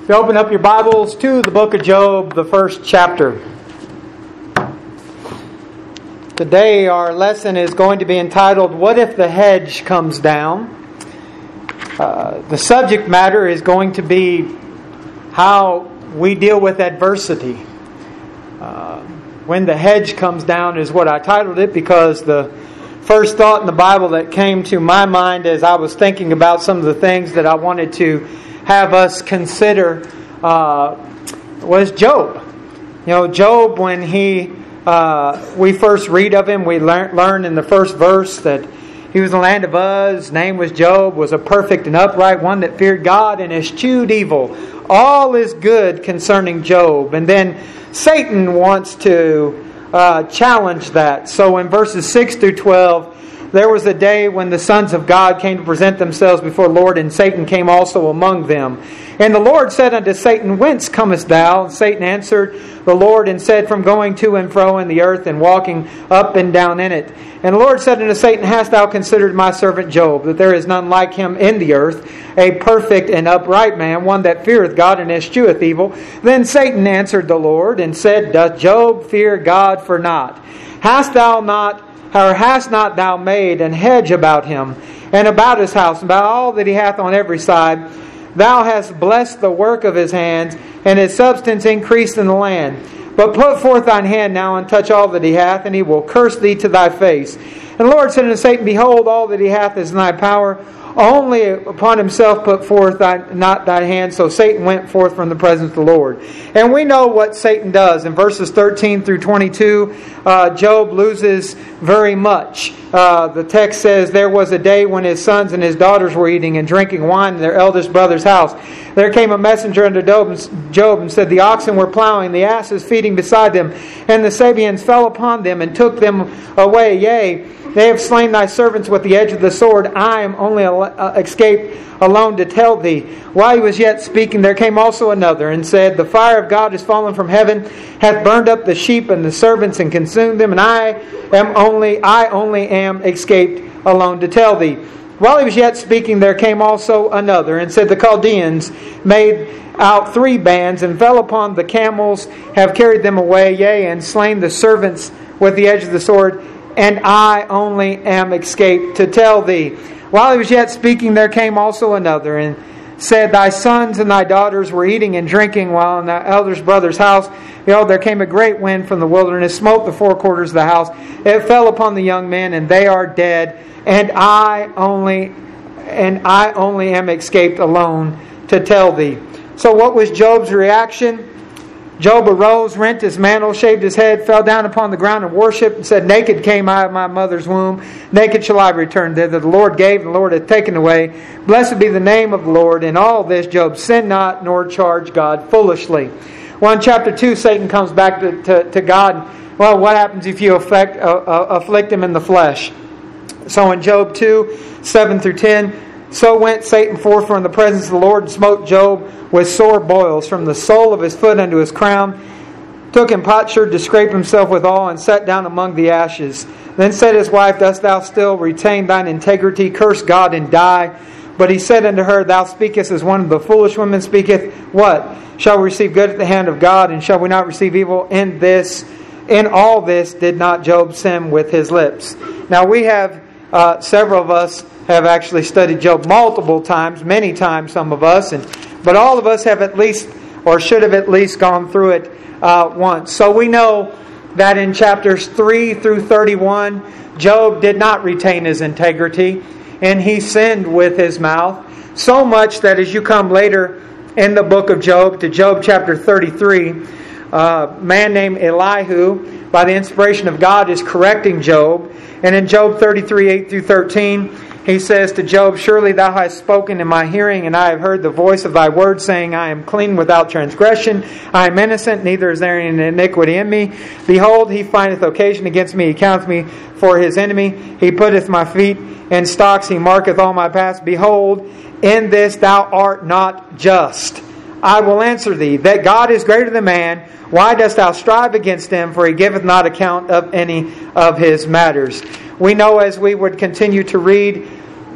If you open up your Bibles to the book of Job, the first chapter. Today our lesson is going to be entitled, What If the Hedge Comes Down? The subject matter is going to be how we deal with adversity. When the hedge comes down is what I titled it, because the first thought in the Bible that came to my mind as I was thinking about some of the things that I wanted to have us consider was Job. You know, Job, when we first read of him, we learn in the first verse that he was in the land of Uz. His name was Job, was a perfect and upright one that feared God and eschewed evil. All is good concerning Job. And then Satan wants to challenge that. So in verses 6 through 12, there was a day when the sons of God came to present themselves before the Lord, and Satan came also among them. And the Lord said unto Satan, Whence comest thou? And Satan answered the Lord and said, From going to and fro in the earth, and walking up and down in it. And the Lord said unto Satan, Hast thou considered my servant Job, that there is none like him in the earth, a perfect and upright man, one that feareth God and escheweth evil? Then Satan answered the Lord and said, Doth Job fear God for naught? Hast not thou made an hedge about him, and about his house, and about all that he hath on every side? Thou hast blessed the work of his hands, and his substance increased in the land. But put forth thine hand now, and touch all that he hath, and he will curse thee to thy face. And the Lord said unto Satan, Behold, all that he hath is in thy power. Only upon himself put forth not thy hand. So Satan went forth from the presence of the Lord. And we know what Satan does. In verses 13 through 22, Job loses very much. The text says, There was a day when his sons and his daughters were eating and drinking wine in their eldest brother's house. There came a messenger unto Job and said, The oxen were plowing, the asses feeding beside them, and the Sabeans fell upon them and took them away. Yea, they have slain thy servants with the edge of the sword. I am only escaped alone to tell thee. While he was yet speaking, there came also another, and said, The fire of God is fallen from heaven, hath burned up the sheep and the servants, and consumed them, and I only am escaped alone to tell thee. While he was yet speaking, there came also another, and said, The Chaldeans made out 3 bands, and fell upon the camels, have carried them away, yea, and slain the servants with the edge of the sword, and I only am escaped to tell thee. While he was yet speaking, there came also another, and said, Thy sons and thy daughters were eating and drinking while in thy eldest brother's house. Behold, there came a great wind from the wilderness, smote the 4 quarters of the house. It fell upon the young men, and they are dead, and I only am escaped alone to tell thee. So what was Job's reaction? Job arose, rent his mantle, shaved his head, fell down upon the ground and worshipped, and said, Naked came I of my mother's womb, naked shall I return thither. The Lord gave, and the Lord hath taken away. Blessed be the name of the Lord. In all this Job sinned not, nor charged God foolishly. Well, in chapter 2, Satan comes back to God. Well, what happens if you afflict him in the flesh? So in Job 2, 7 through 10, So went Satan forth from the presence of the Lord, and smote Job with sore boils, from the sole of his foot unto his crown. Took him potsherd to scrape himself withal, and sat down among the ashes. Then said his wife, Dost thou still retain thine integrity? Curse God and die. But he said unto her, Thou speakest as one of the foolish women speaketh. What? Shall we receive good at the hand of God, and shall we not receive evil? In all this did not Job sin with his lips. Now we have, several of us have actually studied Job multiple times, many times some of us, but all of us have at least, or should have at least gone through it once. So we know that in chapters 3 through 31, Job did not retain his integrity, and he sinned with his mouth, so much that as you come later in the book of Job, to Job chapter 33, a man named Elihu, by the inspiration of God, is correcting Job. And in Job 33, 8 through 13, he says to Job, Surely thou hast spoken in my hearing, and I have heard the voice of thy word, saying, I am clean without transgression. I am innocent, neither is there any iniquity in me. Behold, he findeth occasion against me. He counteth me for his enemy. He putteth my feet in stocks. He marketh all my paths. Behold, in this thou art not just. I will answer thee, that God is greater than man. Why dost thou strive against him? For he giveth not account of any of his matters. We know, as we would continue to read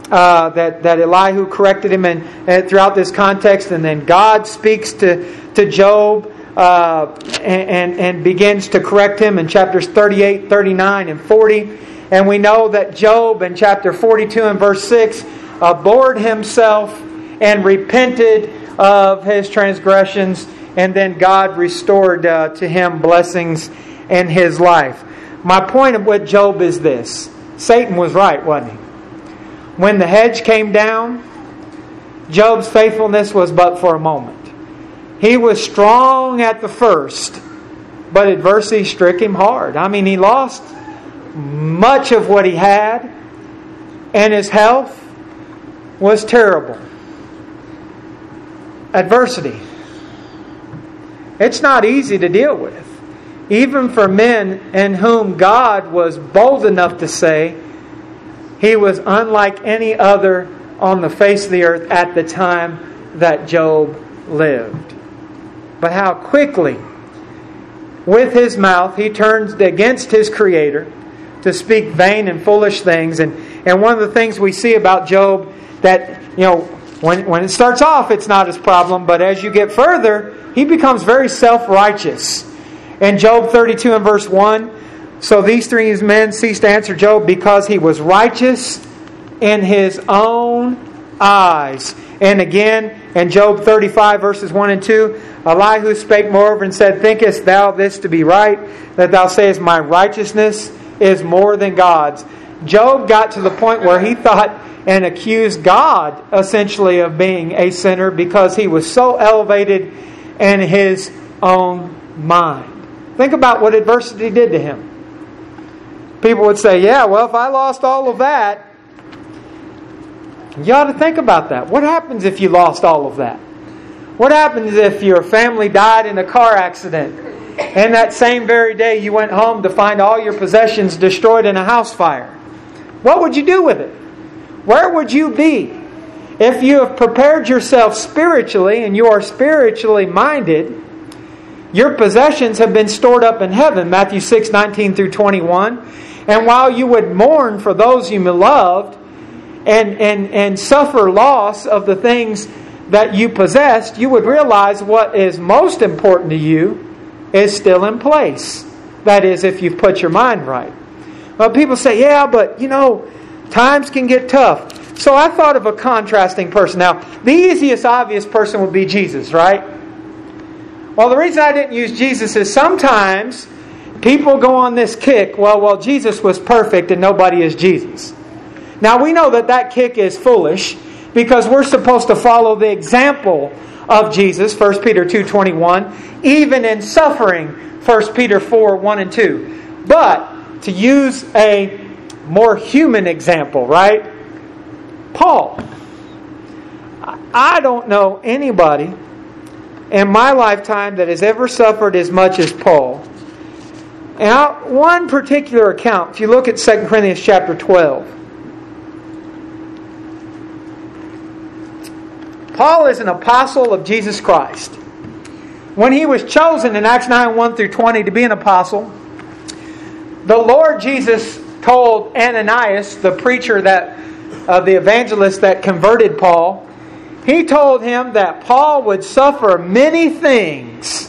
that Elihu corrected him and throughout this context, and then God speaks to Job and begins to correct him in chapters 38, 39, and 40. And we know that Job in chapter 42 and verse 6 abhorred himself and repented of his transgressions, and then God restored to him blessings in his life. My point with Job is this. Satan was right, wasn't he? When the hedge came down, Job's faithfulness was but for a moment. He was strong at the first, but adversity struck him hard. I mean, he lost much of what he had, and his health was terrible. Adversity. It's not easy to deal with. Even for men in whom God was bold enough to say he was unlike any other on the face of the earth at the time that Job lived. But how quickly, with his mouth, he turns against his Creator to speak vain and foolish things. And one of the things we see about Job that, when it starts off, it's not his problem, but as you get further, he becomes very self-righteous. In Job 32 and verse 1, so these three men ceased to answer Job because he was righteous in his own eyes. And again, in Job 35 verses 1 and 2, Elihu spake moreover and said, Thinkest thou this to be right, that thou sayest, My righteousness is more than God's? Job got to the point where he thought and accused God essentially of being a sinner because he was so elevated in his own mind. Think about what adversity did to him. People would say, yeah, well, if I lost all of that, you ought to think about that. What happens if you lost all of that? What happens if your family died in a car accident and that same very day you went home to find all your possessions destroyed in a house fire? What would you do with it? Where would you be? If you have prepared yourself spiritually and you are spiritually minded, your possessions have been stored up in heaven, Matthew 6:19 through 21. And while you would mourn for those you loved and suffer loss of the things that you possessed, you would realize what is most important to you is still in place. That is, if you've put your mind right. Well, people say, yeah, but times can get tough. So I thought of a contrasting person. Now, the easiest, obvious person would be Jesus, right? Well, the reason I didn't use Jesus is sometimes people go on this kick, well, Jesus was perfect and nobody is Jesus. Now, we know that kick is foolish because we're supposed to follow the example of Jesus, 1 Peter 2:21, even in suffering, 1 Peter 4:1 and 2. But to use a more human example, right? Paul. I don't know anybody in my lifetime that has ever suffered as much as Paul. And one particular account, if you look at 2 Corinthians chapter 12, Paul is an apostle of Jesus Christ. When he was chosen in Acts 9:1 through 20 to be an apostle, the Lord Jesus told Ananias, the preacher the evangelist that converted Paul, he told him that Paul would suffer many things.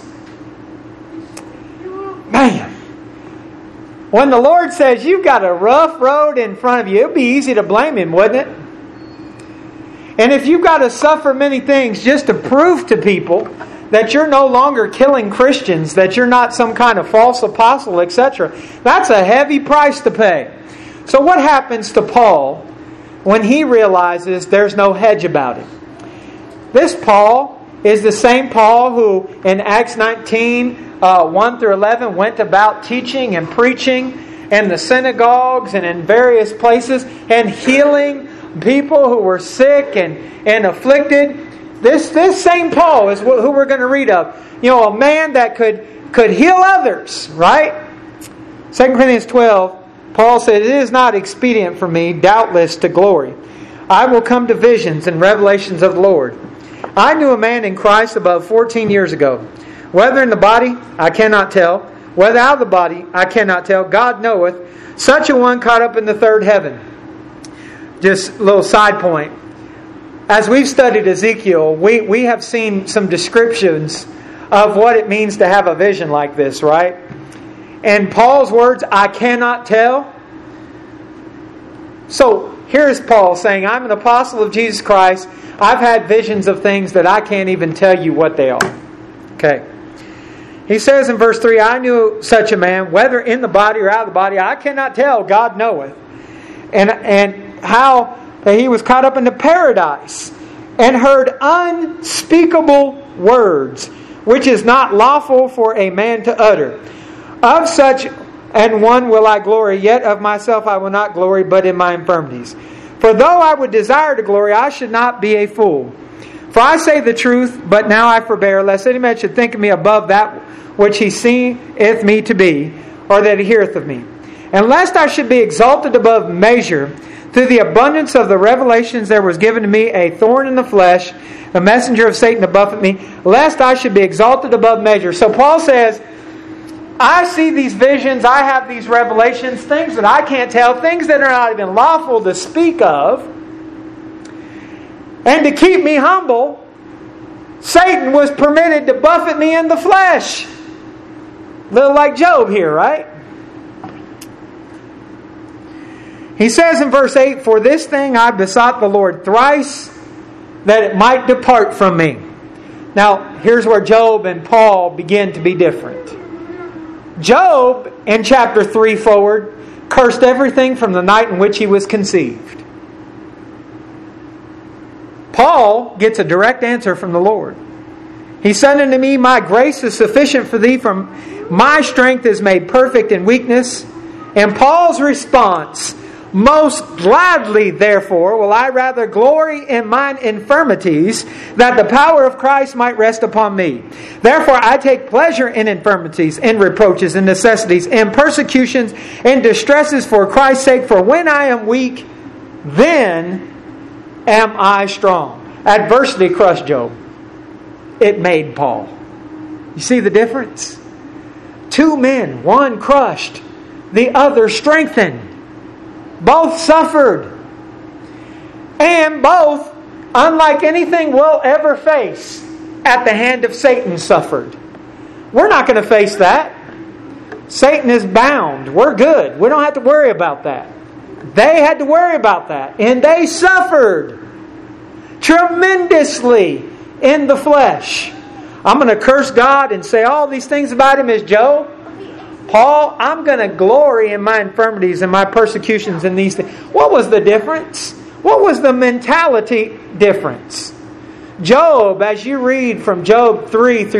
Man, when the Lord says you've got a rough road in front of you, it would be easy to blame Him, wouldn't it? And if you've got to suffer many things just to prove to people that you're no longer killing Christians, that you're not some kind of false apostle, etc., that's a heavy price to pay. So what happens to Paul when he realizes there's no hedge about it? This Paul is the same Paul who in Acts 19, 1 through 11 went about teaching and preaching in the synagogues and in various places and healing people who were sick and afflicted. This same Paul is who we're going to read of. A man that could heal others, right? 2 Corinthians 12, Paul said, It is not expedient for me, doubtless, to glory. I will come to visions and revelations of the Lord. I knew a man in Christ above 14 years ago. Whether in the body, I cannot tell. Whether out of the body, I cannot tell. God knoweth. Such a one caught up in the third heaven. just a little side point. As we've studied Ezekiel, we have seen some descriptions of what it means to have a vision like this, right? And Paul's words, I cannot tell. So here's Paul saying, I'm an apostle of Jesus Christ. I've had visions of things that I can't even tell you what they are. Okay. He says in verse 3, I knew such a man, whether in the body or out of the body, I cannot tell, God knoweth. And how that he was caught up into paradise and heard unspeakable words, which is not lawful for a man to utter. Of such and one will I glory, yet of myself I will not glory, but in my infirmities. For though I would desire to glory, I should not be a fool. For I say the truth, but now I forbear, lest any man should think of me above that which he seeth me to be, or that he heareth of me. And lest I should be exalted above measure, through the abundance of the revelations there was given to me a thorn in the flesh, a messenger of Satan to buffet me, lest I should be exalted above measure. So Paul says, I see these visions, I have these revelations, things that I can't tell, things that are not even lawful to speak of. And to keep me humble, Satan was permitted to buffet me in the flesh. A little like Job here, right? He says in verse 8, For this thing I besought the Lord thrice, that it might depart from me. Now, here's where Job and Paul begin to be different. Job, in chapter 3 forward, cursed everything from the night in which he was conceived. Paul gets a direct answer from the Lord. He said unto me, My grace is sufficient for thee, for my strength is made perfect in weakness. And Paul's response, Most gladly, therefore, will I rather glory in mine infirmities, that the power of Christ might rest upon me. Therefore I take pleasure in infirmities, in reproaches, in necessities, in persecutions, in distresses for Christ's sake. For when I am weak, then am I strong. Adversity crushed Job. It made Paul. You see the difference? Two men, one crushed, the other strengthened. Both suffered. And both, unlike anything we'll ever face, at the hand of Satan suffered. We're not going to face that. Satan is bound. We're good. We don't have to worry about that. They had to worry about that. And they suffered tremendously in the flesh. I'm going to curse God and say all these things about Him as Job. Paul, I'm going to glory in my infirmities and my persecutions and these things. What was the difference? What was the mentality difference? Job, as you read from Job 3 through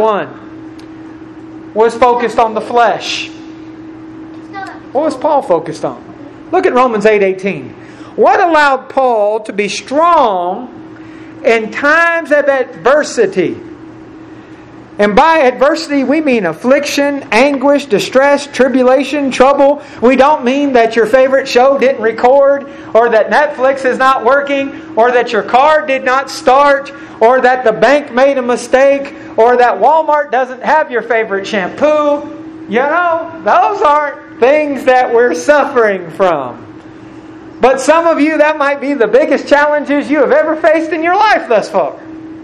31, was focused on the flesh. What was Paul focused on? Look at Romans 8:18. What allowed Paul to be strong in times of adversity? And by adversity, we mean affliction, anguish, distress, tribulation, trouble. We don't mean that your favorite show didn't record, or that Netflix is not working, or that your car did not start, or that the bank made a mistake, or that Walmart doesn't have your favorite shampoo. You know, those aren't things that we're suffering from. But some of you, that might be the biggest challenges you have ever faced in your life thus far.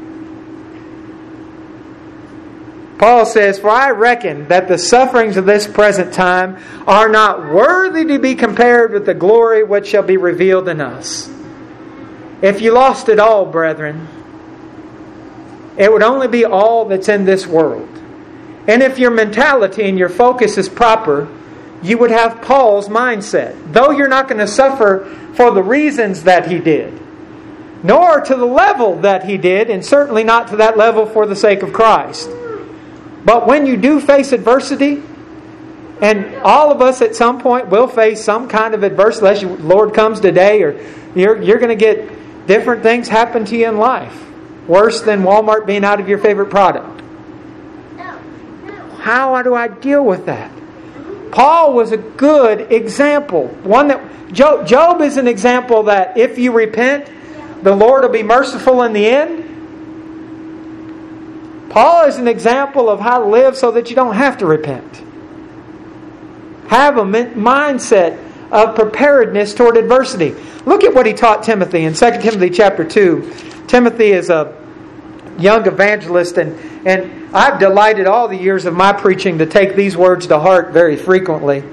Paul says, For I reckon that the sufferings of this present time are not worthy to be compared with the glory which shall be revealed in us. If you lost it all, brethren, it would only be all that's in this world. And if your mentality and your focus is proper, you would have Paul's mindset. Though you're not going to suffer for the reasons that he did, nor to the level that he did, and certainly not to that level for the sake of Christ. But when you do face adversity, and all of us at some point will face some kind of adversity, unless the Lord comes today, or you're going to get different things happen to you in life. Worse than Walmart being out of your favorite product. How do I deal with that? Paul was a good example. One that Job is an example that if you repent, the Lord will be merciful in the end. Paul is an example of how to live so that you don't have to repent. Have a mindset of preparedness toward adversity. Look at what he taught Timothy in 2 Timothy chapter 2. Timothy is a young evangelist, and I've delighted all the years of my preaching to take these words to heart very frequently.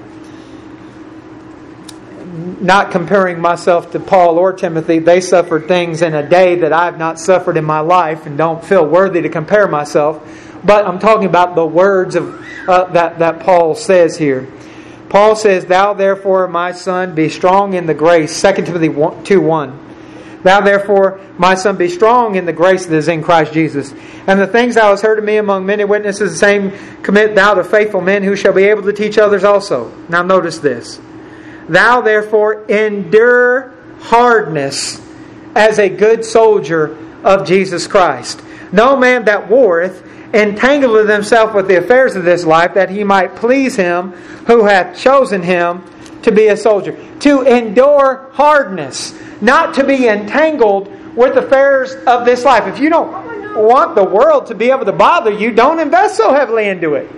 Not comparing myself to Paul or Timothy. They suffered things in a day that I've not suffered in my life and don't feel worthy to compare myself. But I'm talking about the words of that Paul says here. Paul says, "Thou therefore, my son, be strong in the grace." 2 Timothy 2:1. "Thou therefore, my son, be strong in the grace that is in Christ Jesus. And the things thou hast heard of me among many witnesses, the same commit thou to faithful men who shall be able to teach others also." Now notice this. "Thou therefore endure hardness as a good soldier of Jesus Christ. No man that warreth entangleth himself with the affairs of this life, that he might please him who hath chosen him to be a soldier." To endure hardness, not to be entangled with affairs of this life. If you don't want the world to be able to bother you, don't invest so heavily into it.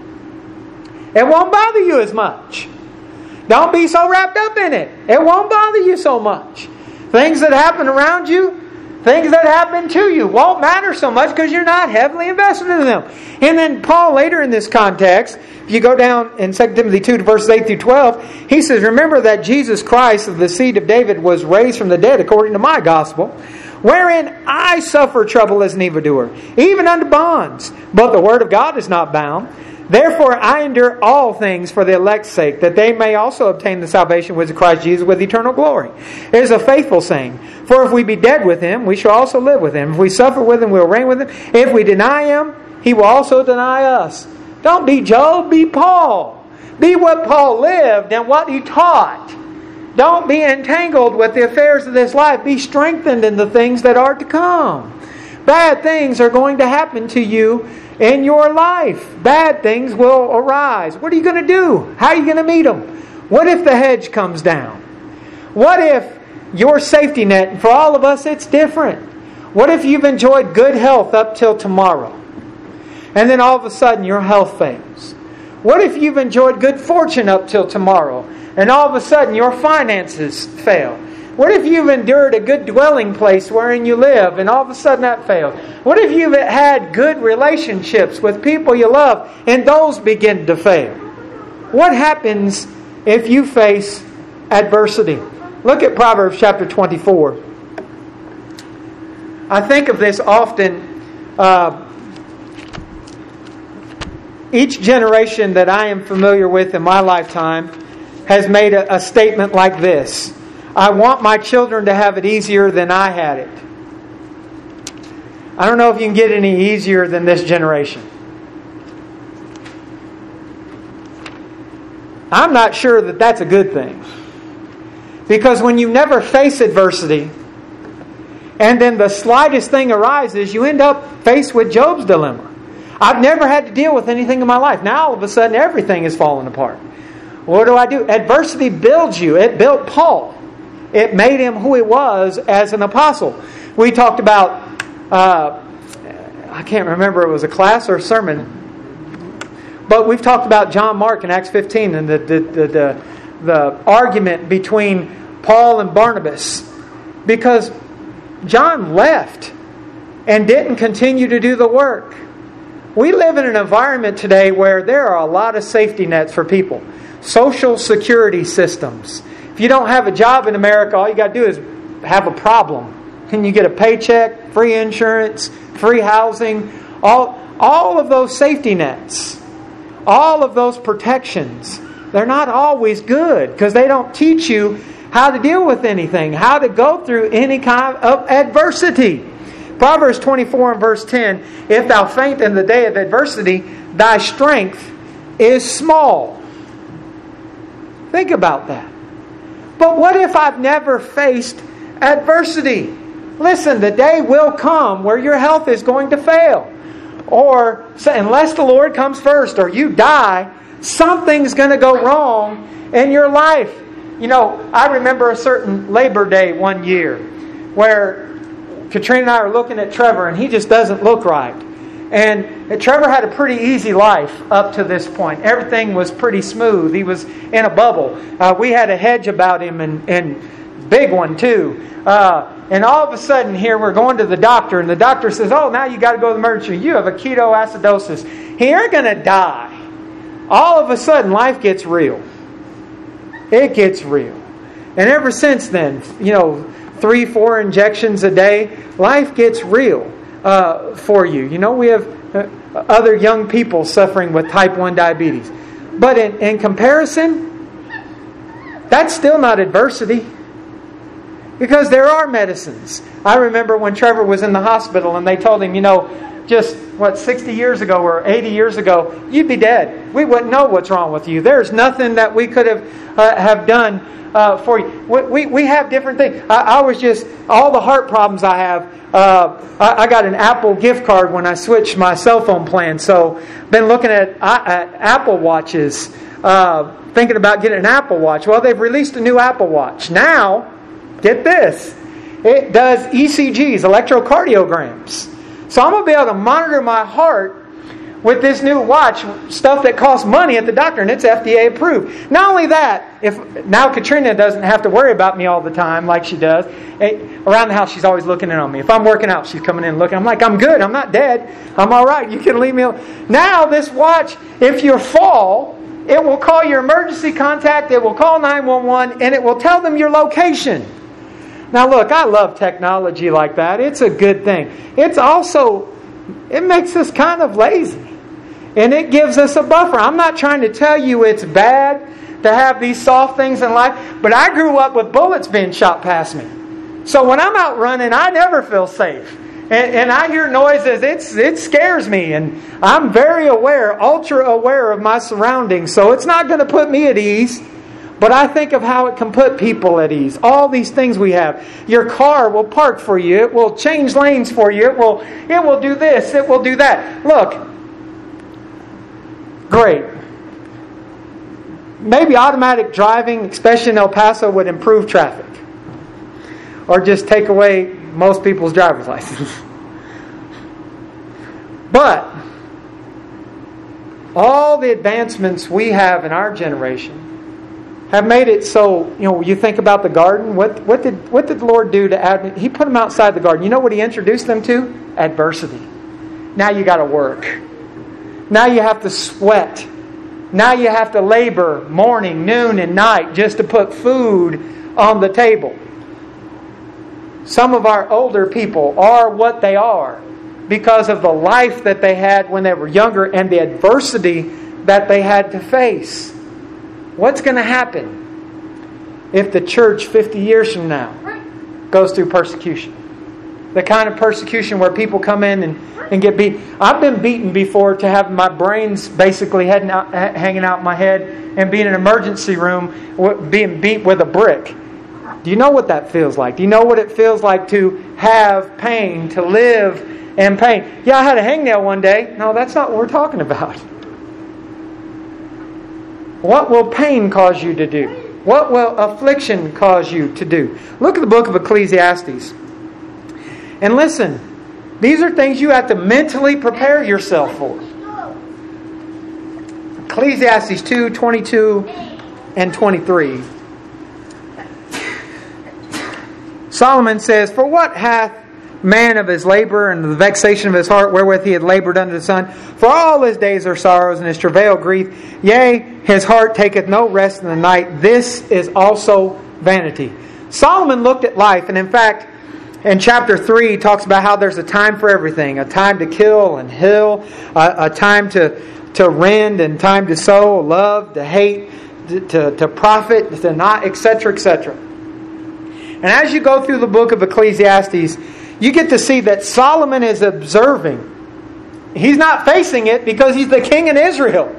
It won't bother you as much. Don't be so wrapped up in it. It won't bother you so much. Things that happen around you, things that happen to you won't matter so much because you're not heavily invested in them. And then Paul later in this context, if you go down in 2 Timothy 2 to verses 8 through 12, he says, "Remember that Jesus Christ of the seed of David was raised from the dead according to my gospel, wherein I suffer trouble as an evildoer, even unto bonds. But the word of God is not bound. Therefore I endure all things for the elect's sake, that they may also obtain the salvation which is Christ Jesus with eternal glory. It is a faithful saying. For if we be dead with him, we shall also live with him. If we suffer with him, we will reign with him. If we deny him, he will also deny us." Don't be Job, be Paul. Be what Paul lived and what he taught. Don't be entangled with the affairs of this life. Be strengthened in the things that are to come. Bad things are going to happen to you in your life. Bad things will arise. What are you going to do? How are you going to meet them? What if the hedge comes down? What if your safety net, and for all of us it's different. What if you've enjoyed good health up till tomorrow, and then all of a sudden your health fails? What if you've enjoyed good fortune up till tomorrow, and all of a sudden your finances fail? What if you've endured a good dwelling place wherein you live, and all of a sudden that failed? What if you've had good relationships with people you love, and those begin to fail? What happens if you face adversity? Look at Proverbs chapter 24. I think of this often. Each generation that I am familiar with in my lifetime has made a statement like this: "I want my children to have it easier than I had it." I don't know if you can get any easier than this generation. I'm not sure that that's a good thing. Because when you never face adversity, and then the slightest thing arises, you end up faced with Job's dilemma. I've never had to deal with anything in my life. Now all of a sudden everything is falling apart. What do? Adversity builds you. It built Paul. It made him who he was as an apostle. We talked about, I can't remember if it was a class or a sermon, but we've talked about John Mark in Acts 15 and the argument between Paul and Barnabas, because John left and didn't continue to do the work. We live in an environment today where there are a lot of safety nets for people. Social security systems. If you don't have a job in America, all you got to do is have a problem. Can you get a paycheck, free insurance, free housing, all of those safety nets, all of those protections, they're not always good because they don't teach you how to deal with anything, how to go through any kind of adversity. Proverbs 24 and verse 10, "If thou faint in the day of adversity, thy strength is small." Think about that. But what if I've never faced adversity? Listen, the day will come where your health is going to fail. Or, unless the Lord comes first or you die, something's going to go wrong in your life. You know, I remember a certain Labor Day one year where Katrina and I are looking at Trevor and he just doesn't look right. And Trevor had a pretty easy life up to this point. Everything was pretty smooth. He was in a bubble. We had a hedge about him, and big one too. And all of a sudden here we're going to the doctor, and the doctor says, "Oh, now you got to go to the emergency room. You have a ketoacidosis. He ain't going to die." All of a sudden life gets real. It gets real. And ever since then, 3-4 injections a day, life gets real for you. We have other young people suffering with type 1 diabetes. But in comparison, that's still not adversity. Because there are medicines. I remember when Trevor was in the hospital and they told him, 60 years ago or 80 years ago, you'd be dead. We wouldn't know what's wrong with you. There's nothing that we could have done for you. We have different things. I was just, all the heart problems I have, I got an Apple gift card when I switched my cell phone plan. So been looking at Apple Watches, thinking about getting an Apple Watch. Well, they've released a new Apple Watch. Now, get this. It does ECGs, electrocardiograms. So I'm going to be able to monitor my heart with this new watch, stuff that costs money at the doctor, and it's FDA approved. Not only that, now Katrina doesn't have to worry about me all the time like she does. Around the house, she's always looking in on me. If I'm working out, she's coming in and looking. I'm like, I'm good. I'm not dead. I'm all right. You can leave me alone. Now this watch, if you fall, it will call your emergency contact. It will call 911, and it will tell them your location. Now look, I love technology like that. It's a good thing. It makes us kind of lazy. And it gives us a buffer. I'm not trying to tell you it's bad to have these soft things in life, but I grew up with bullets being shot past me. So when I'm out running, I never feel safe. And I hear noises, it scares me. And I'm very aware, ultra aware of my surroundings. So it's not going to put me at ease. But I think of how it can put people at ease. All these things we have. Your car will park for you. It will change lanes for you. It will do this. It will do that. Look. Great. Maybe automatic driving, especially in El Paso, would improve traffic. Or just take away most people's driver's license. But all the advancements we have in our generation have made it so, you think about the garden. What did the Lord do to Adam? He put them outside the garden. You know what He introduced them to? Adversity. Now you got to work. Now you have to sweat. Now you have to labor morning, noon, and night just to put food on the table. Some of our older people are what they are because of the life that they had when they were younger and the adversity that they had to face. What's going to happen if the church 50 years from now goes through persecution? The kind of persecution where people come in and get beat. I've been beaten before to have my brains basically hanging out my head and be in an emergency room being beat with a brick. Do you know what that feels like? Do you know what it feels like to have pain, to live in pain? Yeah, I had a hangnail one day. No, that's not what we're talking about. What will pain cause you to do? What will affliction cause you to do? Look at the book of Ecclesiastes. And listen, these are things you have to mentally prepare yourself for. Ecclesiastes 2:22 and 23. Solomon says, "For what hath man of his labor and the vexation of his heart wherewith he had labored under the sun? For all his days are sorrows and his travail grief. Yea, his heart taketh no rest in the night. This is also vanity." Solomon looked at life, and in fact, in chapter 3, he talks about how there's a time for everything. A time to kill and heal. A time to rend and time to sow. Love, to hate, to profit, to not, etc., etc. And as you go through the book of Ecclesiastes, you get to see that Solomon is observing. He's not facing it because he's the king in Israel.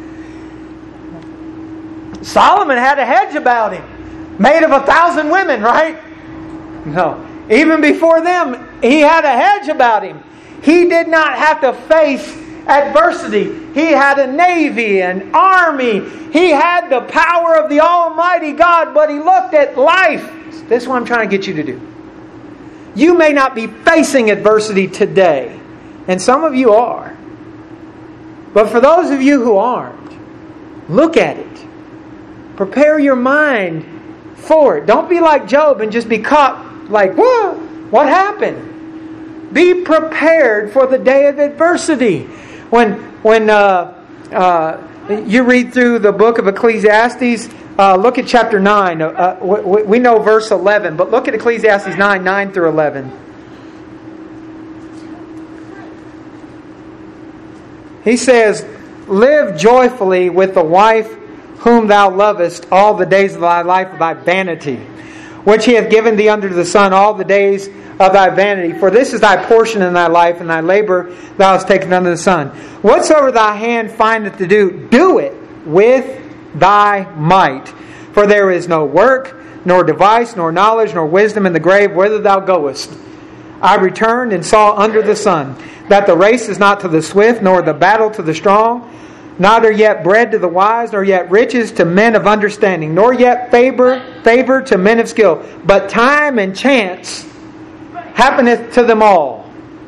Solomon had a hedge about him, made of 1,000 women, right? No. Even before them, he had a hedge about him. He did not have to face adversity. He had a navy, an army. He had the power of the Almighty God, but he looked at life. This is what I'm trying to get you to do. You may not be facing adversity today, And some of you are. But for those of you who aren't, look at it. Prepare your mind for it. Don't be like Job and just be caught like, whoa, what happened? Be prepared for the day of adversity. When you read through the book of Ecclesiastes, look at chapter 9. We know verse 11, but look at Ecclesiastes 9 through 11. He says, live joyfully with the wife whom thou lovest all the days of thy life of thy vanity, which he hath given thee under the sun all the days of thy vanity. For this is thy portion in thy life, and thy labor thou hast taken under the sun. Whatsoever thy hand findeth to do, do it with thy might. For there is no work, nor device, nor knowledge, nor wisdom in the grave whither thou goest. I returned and saw under the sun that the race is not to the swift, nor the battle to the strong, neither yet bread to the wise, nor yet riches to men of understanding, nor yet favor to men of skill. But time and chance happeneth to them all.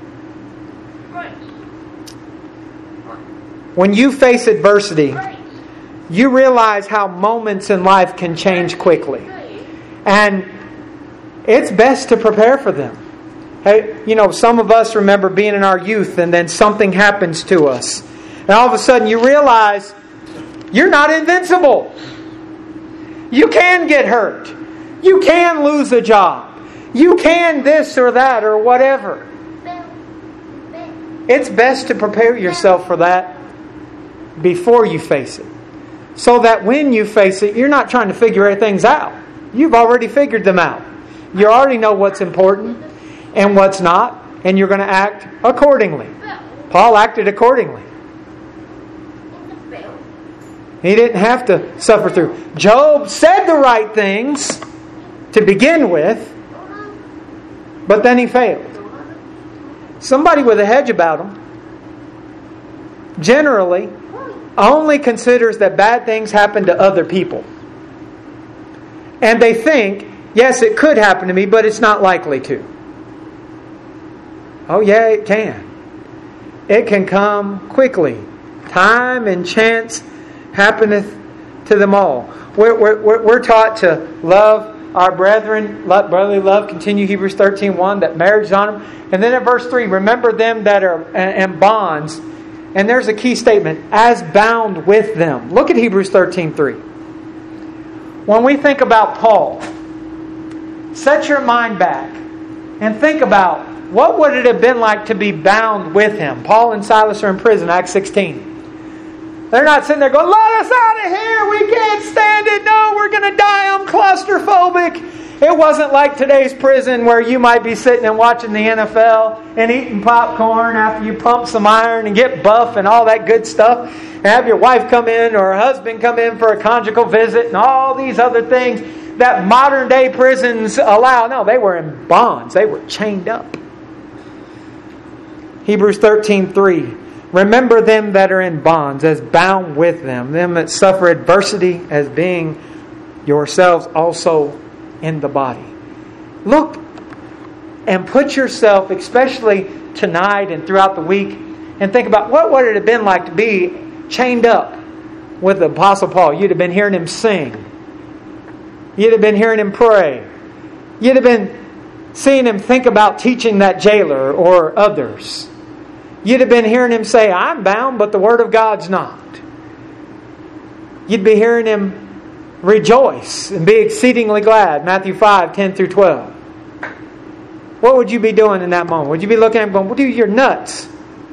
When you face adversity, you realize how moments in life can change quickly. And it's best to prepare for them. Hey, some of us remember being in our youth and then something happens to us. And all of a sudden you realize you're not invincible. You can get hurt. You can lose a job. You can this or that or whatever. It's best to prepare yourself for that before you face it. So that when you face it, you're not trying to figure things out. You've already figured them out. You already know what's important and what's not, and you're going to act accordingly. Paul acted accordingly. He didn't have to suffer through. Job said the right things to begin with, but then he failed. Somebody with a hedge about him generally only considers that bad things happen to other people. And they think, yes, it could happen to me, but it's not likely to. Oh yeah, it can. It can come quickly. Time and chance happeneth to them all. We're taught to love our brethren, let brotherly love continue, Hebrews 13:1, that marriage is on them. And then at verse 3, remember them that are in bonds. And there's a key statement, as bound with them. Look at Hebrews 13:3. When we think about Paul, set your mind back and think about what would it have been like to be bound with him. Paul and Silas are in prison, Acts 16. They're not sitting there going, let us out of here, we can't stand it, no, we're going to die, I'm claustrophobic. It wasn't like today's prison where you might be sitting and watching the NFL and eating popcorn after you pump some iron and get buff and all that good stuff. And have your wife come in or a husband come in for a conjugal visit and all these other things that modern day prisons allow. No, they were in bonds. They were chained up. Hebrews 13:3. Remember them that are in bonds as bound with them that suffer adversity as being yourselves also in the body. Look and put yourself, especially tonight and throughout the week, and think about what would it have been like to be chained up with the Apostle Paul. You'd have been hearing him sing. You'd have been hearing him pray. You'd have been seeing him think about teaching that jailer or others. You'd have been hearing him say, I'm bound, but the Word of God's not. You'd be hearing him rejoice and be exceedingly glad. Matthew 5:10-12. What would you be doing in that moment? Would you be looking at him going, well, dude, you're nuts.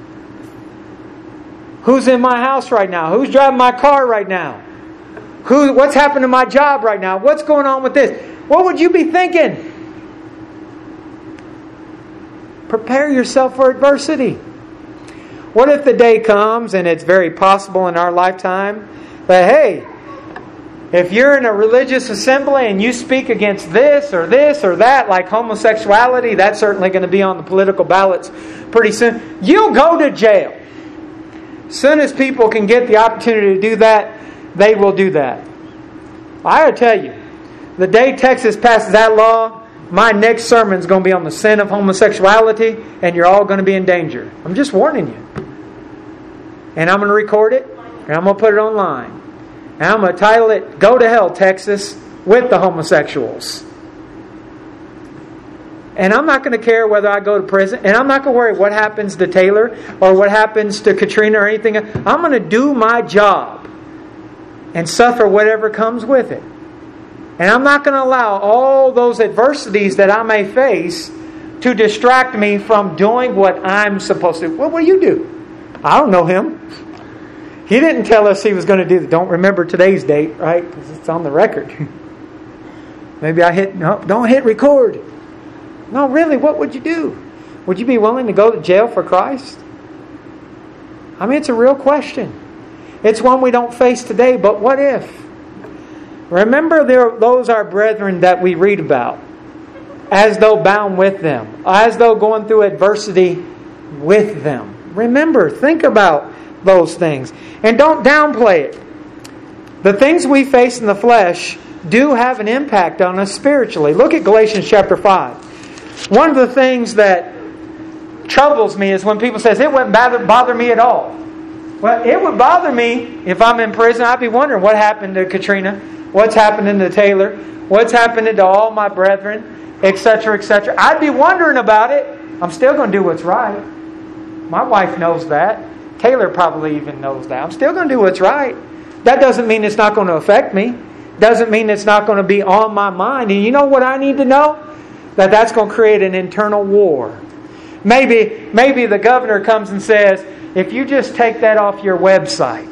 Who's in my house right now? Who's driving my car right now? What's happened to my job right now? What's going on with this? What would you be thinking? Prepare yourself for adversity. What if the day comes, and it's very possible in our lifetime, that hey, if you're in a religious assembly and you speak against this or that, like homosexuality, that's certainly going to be on the political ballots pretty soon. You'll go to jail. As soon as people can get the opportunity to do that, they will do that. I gotta tell you, the day Texas passes that law, my next sermon is going to be on the sin of homosexuality, and you're all going to be in danger. I'm just warning you. And I'm going to record it, and I'm going to put it online. And I'm going to title it, Go to Hell, Texas, with the Homosexuals. And I'm not going to care whether I go to prison. And I'm not going to worry what happens to Taylor or what happens to Katrina or anything. I'm going to do my job and suffer whatever comes with it. And I'm not going to allow all those adversities that I may face to distract me from doing what I'm supposed to do. What will you do? I don't know him. He didn't tell us he was going to do that. Don't remember today's date, right? Because it's on the record. Maybe don't hit record. No, really, what would you do? Would you be willing to go to jail for Christ? I mean, it's a real question. It's one we don't face today, but what if? Remember those our brethren that we read about, as though bound with them, as though going through adversity with them. Remember, think about those things. And don't downplay it. The things we face in the flesh do have an impact on us spiritually. Look at Galatians chapter 5. One of the things that troubles me is when people say, it wouldn't bother me at all. Well, it would bother me if I'm in prison. I'd be wondering what happened to Katrina, what's happening to Taylor, what's happening to all my brethren, etc., etc. I'd be wondering about it. I'm still going to do what's right. My wife knows that. Taylor probably even knows that. I'm still going to do what's right. That doesn't mean it's not going to affect me. Doesn't mean it's not going to be on my mind. And you know what I need to know? That's going to create an internal war. Maybe the governor comes and says, if you just take that off your website,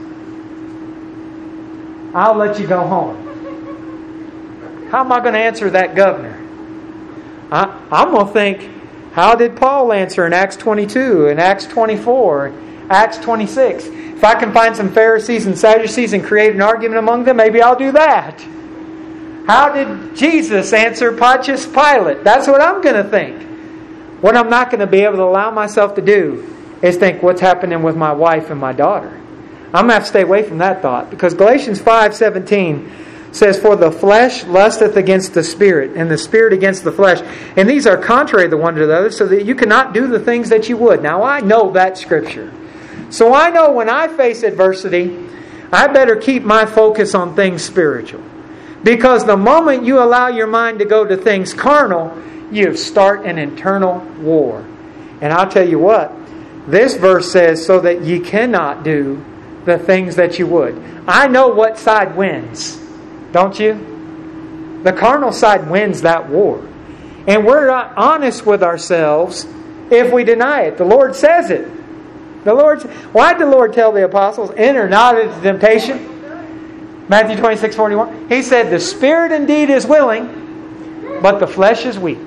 I'll let you go home. How am I going to answer that governor? I'm going to think, how did Paul answer in Acts 22, in Acts 24, Acts 26? If I can find some Pharisees and Sadducees and create an argument among them, maybe I'll do that. How did Jesus answer Pontius Pilate? That's what I'm going to think. What I'm not going to be able to allow myself to do is think, what's happening with my wife and my daughter? I'm going to have to stay away from that thought. Because Galatians 5:17 says, for the flesh lusteth against the spirit, and the spirit against the flesh. And these are contrary the one to the other, so that you cannot do the things that you would. Now I know that scripture. So I know when I face adversity, I better keep my focus on things spiritual. Because the moment you allow your mind to go to things carnal, you start an internal war. And I'll tell you what, this verse says, so that ye cannot do the things that you would. I know what side wins, don't you? The carnal side wins that war. And we're not honest with ourselves if we deny it. The Lord says it. Why did the Lord tell the apostles, enter not into temptation? Matthew 26:41. He said, the spirit indeed is willing, but the flesh is weak.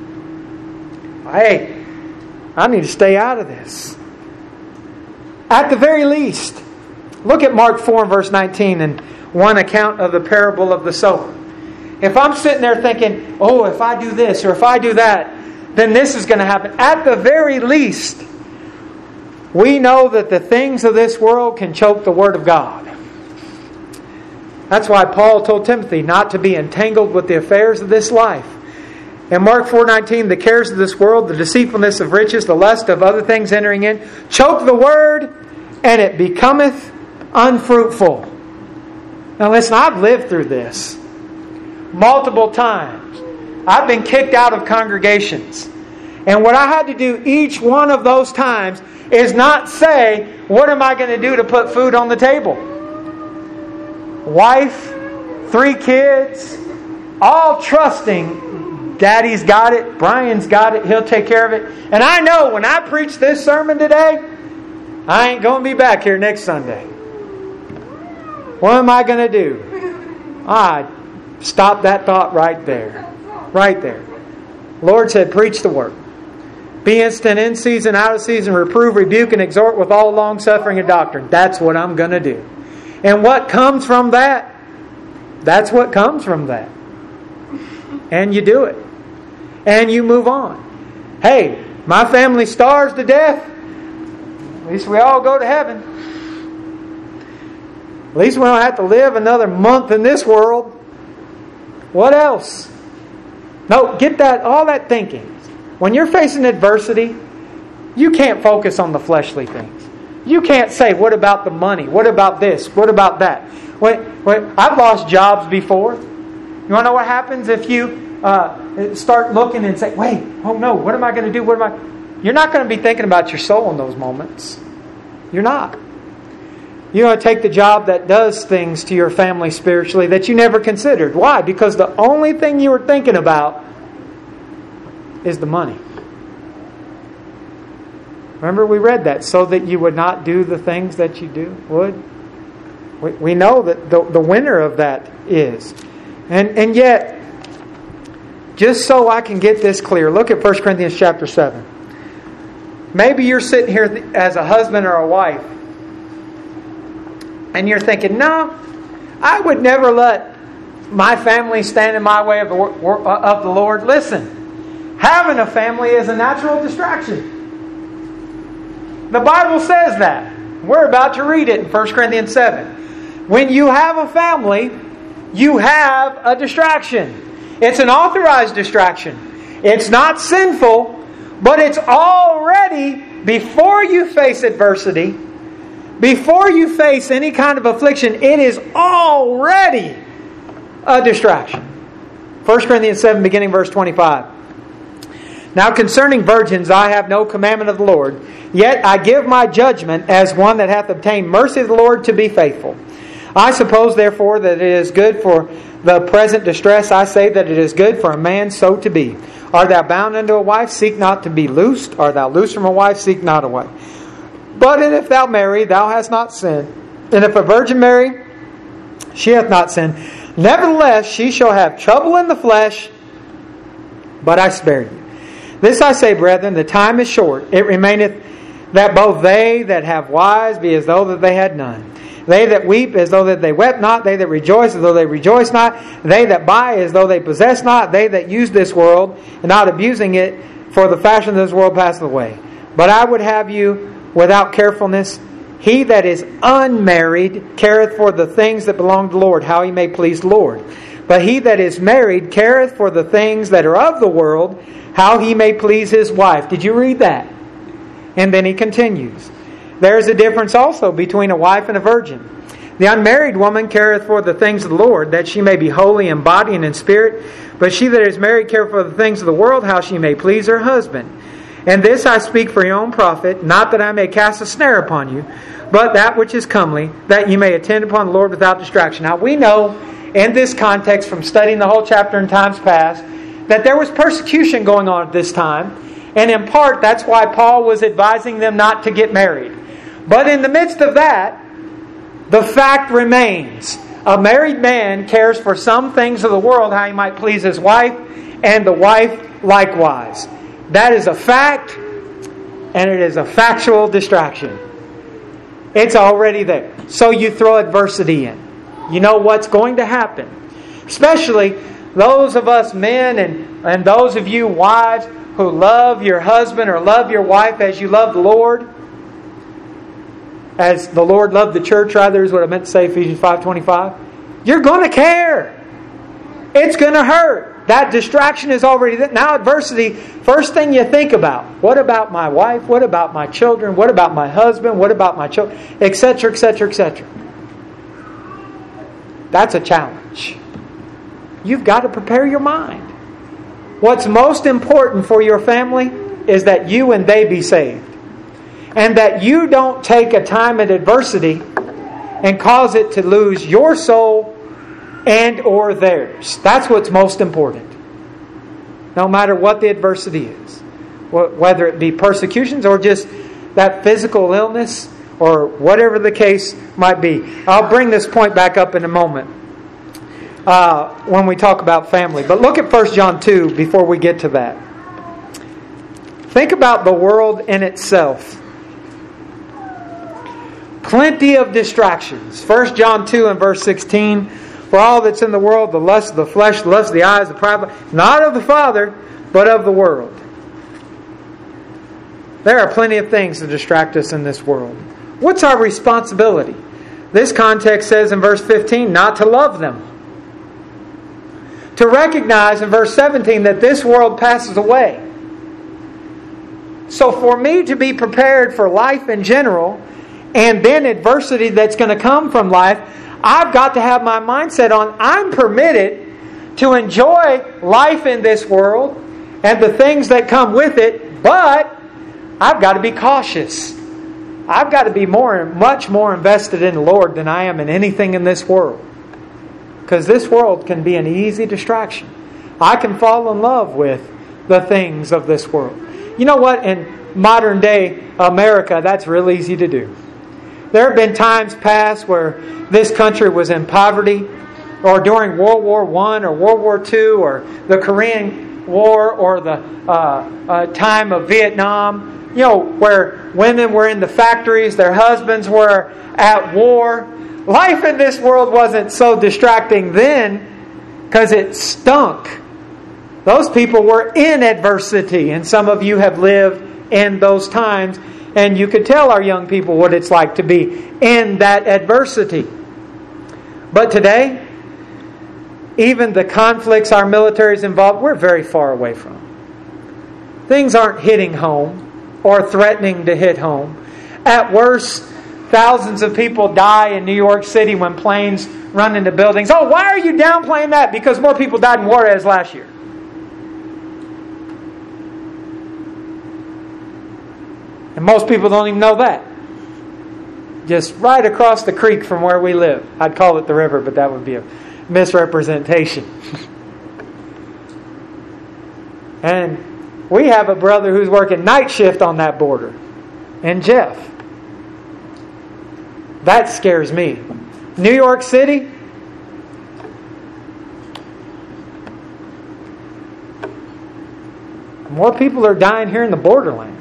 Hey, I need to stay out of this. At the very least, look at Mark 4 verse 19 and one account of the parable of the sower. If I'm sitting there thinking, oh, if I do this or if I do that, then this is going to happen. At the very least, we know that the things of this world can choke the Word of God. That's why Paul told Timothy not to be entangled with the affairs of this life. In Mark 4:19, the cares of this world, the deceitfulness of riches, the lust of other things entering in, choke the word, and it becometh unfruitful. Now listen, I've lived through this multiple times. I've been kicked out of congregations. And what I had to do each one of those times is not say, what am I going to do to put food on the table? Wife, 3 kids, all trusting Daddy's got it, Brian's got it, he'll take care of it. And I know when I preach this sermon today, I ain't going to be back here next Sunday. What am I going to do? Stop that thought right there. Right there. Lord said, preach the word. Be instant in season, out of season, reprove, rebuke, and exhort with all long suffering and doctrine. That's what I'm going to do. And what comes from that? That's what comes from that. And you do it. And you move on. Hey, my family starves to death. At least we all go to heaven. At least we don't have to live another month in this world. What else? No, get that, all that thinking. When you're facing adversity, you can't focus on the fleshly things. You can't say, what about the money? What about this? What about that? I've lost jobs before. You want to know what happens if you start looking and say, wait, oh no, what am I going to do? You're not going to be thinking about your soul in those moments. You're not. You're going to take the job that does things to your family spiritually that you never considered. Why? Because the only thing you were thinking about is the money. Remember we read that, so that you would not do the things that you would. We know that the winner of that is. And yet, just so I can get this clear, look at 1 Corinthians chapter 7. Maybe you're sitting here as a husband or a wife, and you're thinking, no, I would never let my family stand in my way of the Lord. Listen, having a family is a natural distraction. The Bible says that. We're about to read it in 1 Corinthians 7. When you have a family, you have a distraction. It's an authorized distraction. It's not sinful, but it's already, before you face adversity, before you face any kind of affliction, it is already a distraction. 1 Corinthians 7, beginning verse 25. Now concerning virgins, I have no commandment of the Lord, yet I give my judgment as one that hath obtained mercy of the Lord to be faithful. I suppose therefore that it is good for the present distress. I say that it is good for a man so to be. Art thou bound unto a wife? Seek not to be loosed. Art thou loosed from a wife? Seek not a wife. But if thou marry, thou hast not sinned. And if a virgin marry, she hath not sinned. Nevertheless, she shall have trouble in the flesh, but I spare you. This I say, brethren, the time is short. It remaineth that both they that have wives be as though that they had none. They that weep as though that they wept not. They that rejoice as though they rejoice not. They that buy as though they possess not. They that use this world, and not abusing it, for the fashion of this world passeth away. But I would have you without carefulness. He that is unmarried careth for the things that belong to the Lord, how he may please the Lord. But he that is married careth for the things that are of the world, how he may please his wife. Did you read that? And then he continues. There is a difference also between a wife and a virgin. The unmarried woman careth for the things of the Lord, that she may be holy in body and in spirit. But she that is married careth for the things of the world, how she may please her husband. And this I speak for your own profit, not that I may cast a snare upon you, but that which is comely, that you may attend upon the Lord without distraction. Now we know in this context from studying the whole chapter in times past that there was persecution going on at this time. And in part, that's why Paul was advising them not to get married. But in the midst of that, the fact remains. A married man cares for some things of the world, how he might please his wife, and the wife likewise. That is a fact, and it is a factual distraction. It's already there. So you throw adversity in. You know what's going to happen. Especially those of us men and those of you wives who love your husband or love your wife as you love the Lord. As the Lord loved the church, rather, is what I meant to say, Ephesians 5:25. You're going to care. It's going to hurt. That distraction is already there. Now adversity, first thing you think about. What about my wife? What about my children? What about my husband? What about my children? Etc., etc., etc. That's a challenge. You've got to prepare your mind. What's most important for your family is that you and they be saved. And that you don't take a time of adversity and cause it to lose your soul and or theirs. That's what's most important. No matter what the adversity is. Whether it be persecutions or just that physical illness or whatever the case might be. I'll bring this point back up in a moment when we talk about family. But look at 1 John 2 before we get to that. Think about the world in itself. Plenty of distractions. 1 John 2 and verse 16. For all that's in the world, the lust of the flesh, the lust of the eyes, the pride, not of the Father, but of the world. There are plenty of things to distract us in this world. What's our responsibility? This context says in verse 15, not to love them. to recognize in verse 17 that this world passes away. So for me to be prepared for life in general, and then adversity that's going to come from life, I've got to have my mindset on I'm permitted to enjoy life in this world and the things that come with it, but I've got to be cautious. I've got to be much more invested in the Lord than I am in anything in this world. Because this world can be an easy distraction. I can fall in love with the things of this world. You know what? In modern day America, that's real easy to do. There have been times past where this country was in poverty, or during World War I or World War II or the Korean War or the time of Vietnam, where women were in the factories, their husbands were at war. Life in this world wasn't so distracting then because it stunk. Those people were in adversity, and some of you have lived in those times, and you could tell our young people what it's like to be in that adversity. But today, even the conflicts our military is involved, we're very far away from. Things aren't hitting home or threatening to hit home. At worst, thousands of people die in New York City when planes run into buildings. Oh, why are you downplaying that? Because more people died in Juarez last year. And most people don't even know that. Just right across the creek from where we live. I'd call it the river, but that would be a misrepresentation. And we have a brother who's working night shift on that border. And Jeff. That scares me. New York City. More people are dying here in the borderland.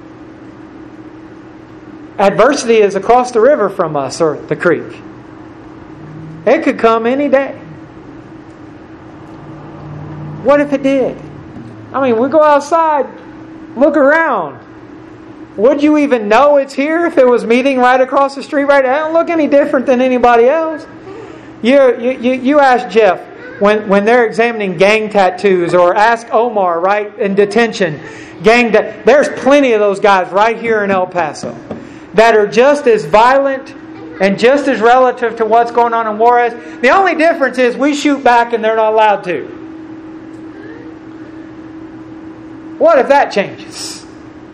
Adversity is across the river from us, or the creek. It could come any day. What if it did? I mean, we go outside, look around. Would you even know it's here if it was meeting right across the street right now? It don't look any different than anybody else. You ask Jeff when they're examining gang tattoos, or ask Omar right in detention. There's plenty of those guys right here in El Paso that are just as violent and just as relative to what's going on in Juarez. The only difference is we shoot back and they're not allowed to. What if that changes?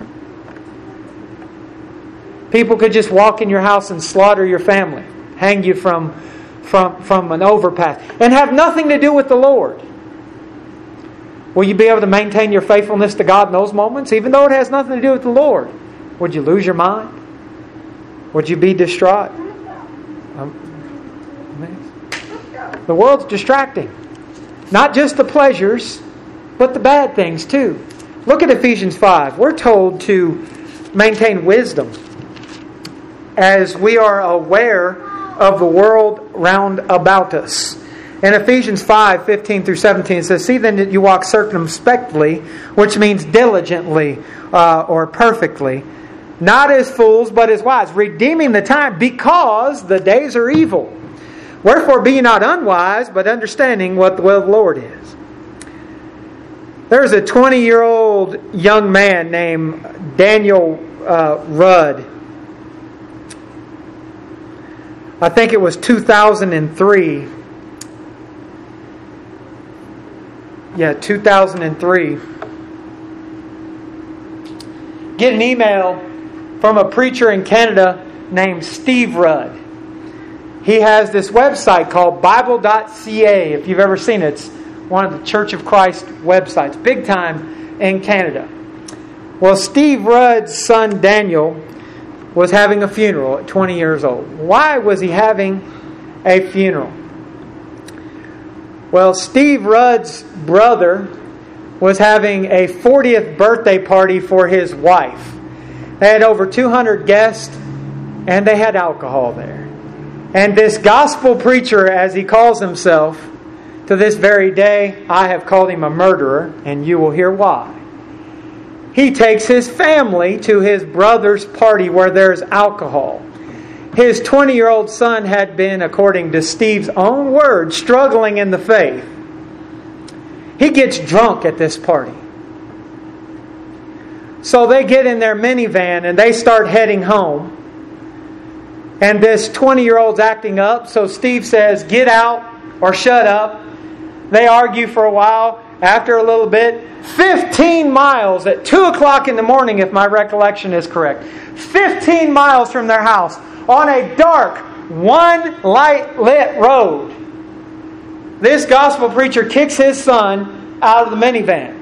People could just walk in your house and slaughter your family, hang you from an overpass, and have nothing to do with the Lord. Will you be able to maintain your faithfulness to God in those moments, even though it has nothing to do with the Lord? Would you lose your mind? Would you be distraught? The world's distracting. Not just the pleasures, but the bad things too. Look at Ephesians 5. We're told to maintain wisdom as we are aware of the world round about us. In Ephesians 5, 15 through 17, it says, "See then that you walk circumspectly," which means diligently or perfectly, "not as fools, but as wise, redeeming the time, because the days are evil. Wherefore be ye not unwise, but understanding what the will of the Lord is." There's a 20-year-old young man named Daniel Rudd. I think it was 2003. Yeah, 2003. Get an email from a preacher in Canada named Steve Rudd. He has this website called Bible.ca. If you've ever seen it, it's one of the Church of Christ websites, big time in Canada. Well, Steve Rudd's son Daniel was having a funeral at 20 years old. Why was he having a funeral? Well, Steve Rudd's brother was having a 40th birthday party for his wife. They had over 200 guests, and they had alcohol there. And this gospel preacher, as he calls himself, to this very day, I have called him a murderer, and you will hear why. He takes his family to his brother's party where there's alcohol. His 20-year-old son had been, according to Steve's own words, struggling in the faith. He gets drunk at this party. So they get in their minivan and they start heading home. And this 20-year-old's acting up. So Steve says, get out or shut up. They argue for a while. After a little bit, 15 miles at 2 o'clock in the morning, if my recollection is correct. 15 miles from their house on a dark, one light lit road. This gospel preacher kicks his son out of the minivan.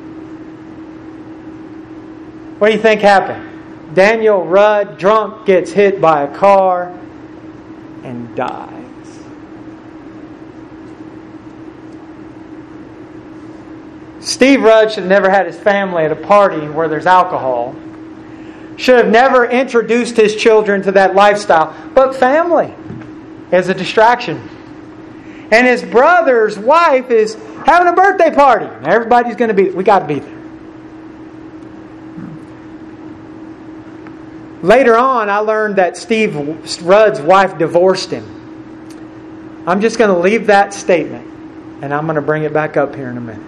What do you think happened? Daniel Rudd, drunk, gets hit by a car and dies. Steve Rudd should have never had his family at a party where there's alcohol. Should have never introduced his children to that lifestyle. But family is a distraction. And his brother's wife is having a birthday party. Everybody's going to be... We got to be there. Later on, I learned that Steve Rudd's wife divorced him. I'm just going to leave that statement. And I'm going to bring it back up here in a minute.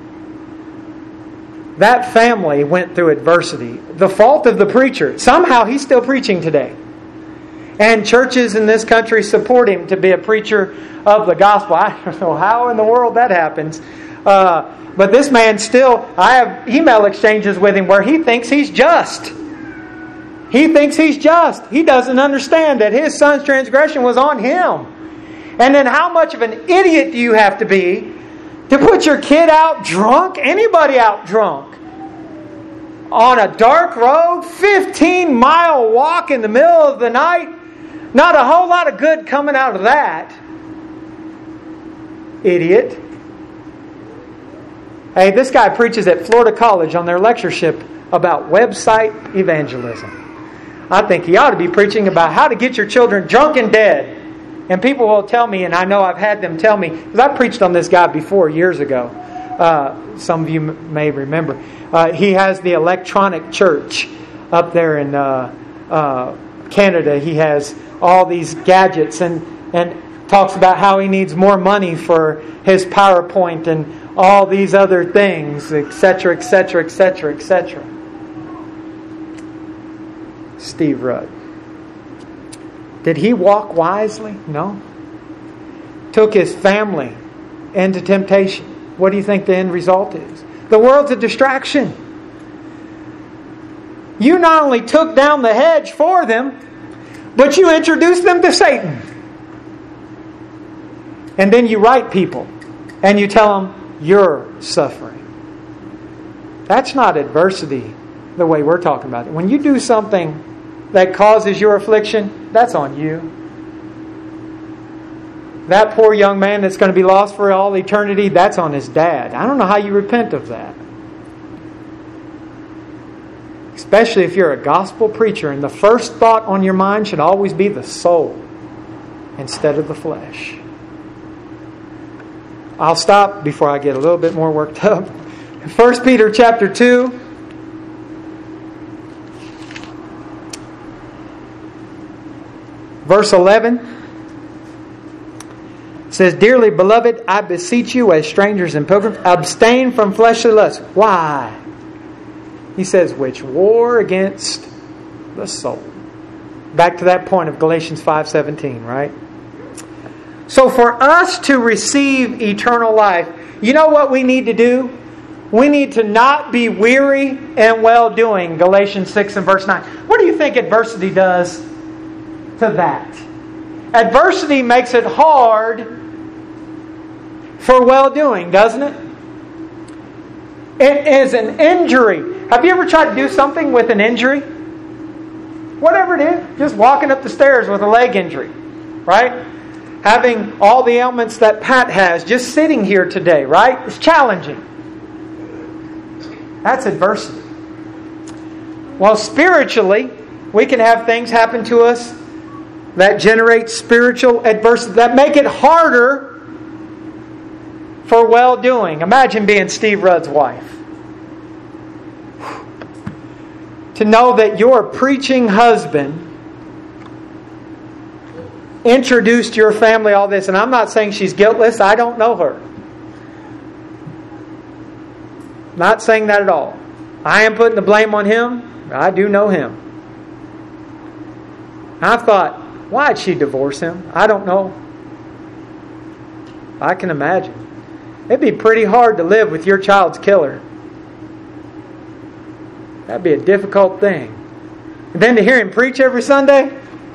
That family went through adversity. The fault of the preacher. Somehow he's still preaching today. And churches in this country support him to be a preacher of the gospel. I don't know how in the world that happens. But this man still, I have email exchanges with him where he thinks he's just. He thinks he's just. He doesn't understand that his son's transgression was on him. And then how much of an idiot do you have to be to put your kid out drunk? Anybody out drunk? On a dark road? 15-mile walk in the middle of the night? Not a whole lot of good coming out of that. Idiot. Hey, this guy preaches at Florida College on their lectureship about website evangelism. I think he ought to be preaching about how to get your children drunk and dead. And people will tell me, and I know I've had them tell me, because I preached on this guy before years ago. Some of you may remember. He has the electronic church up there in Canada. He has all these gadgets and talks about how he needs more money for his PowerPoint and all these other things, etc., etc., etc., etc. Steve Rudd. Did he walk wisely? No. Took his family into temptation. What do you think the end result is? The world's a distraction. You not only took down the hedge for them, but you introduced them to Satan. And then you write people and you tell them you're suffering. That's not adversity the way we're talking about it. When you do something that causes your affliction, that's on you. That poor young man that's going to be lost for all eternity, that's on his dad. I don't know how you repent of that. Especially if you're a gospel preacher and the first thought on your mind should always be the soul instead of the flesh. I'll stop before I get a little bit more worked up. 1 Peter chapter 2. Verse 11 says, Dearly beloved, I beseech you as strangers and pilgrims, abstain from fleshly lusts. Why? He says, which war against the soul. Back to that point of Galatians 5:17, right? So for us to receive eternal life, you know what we need to do? We need to not be weary in well-doing. Galatians 6 and verse 9. What do you think adversity does to that? Adversity makes it hard for well-doing, doesn't it? It is an injury. Have you ever tried to do something with an injury? Whatever it is, just walking up the stairs with a leg injury, right? Having all the ailments that Pat has, just sitting here today, right? It's challenging. That's adversity. Well, spiritually, we can have things happen to us that generate spiritual adversity, that make it harder for well-doing. Imagine being Steve Rudd's wife. To know that your preaching husband introduced your family all this. And I'm not saying she's guiltless. I don't know her. Not saying that at all. I am putting the blame on him. I do know him. I thought, why'd she divorce him? I don't know. I can imagine. It'd be pretty hard to live with your child's killer. That'd be a difficult thing. And then to hear him preach every Sunday,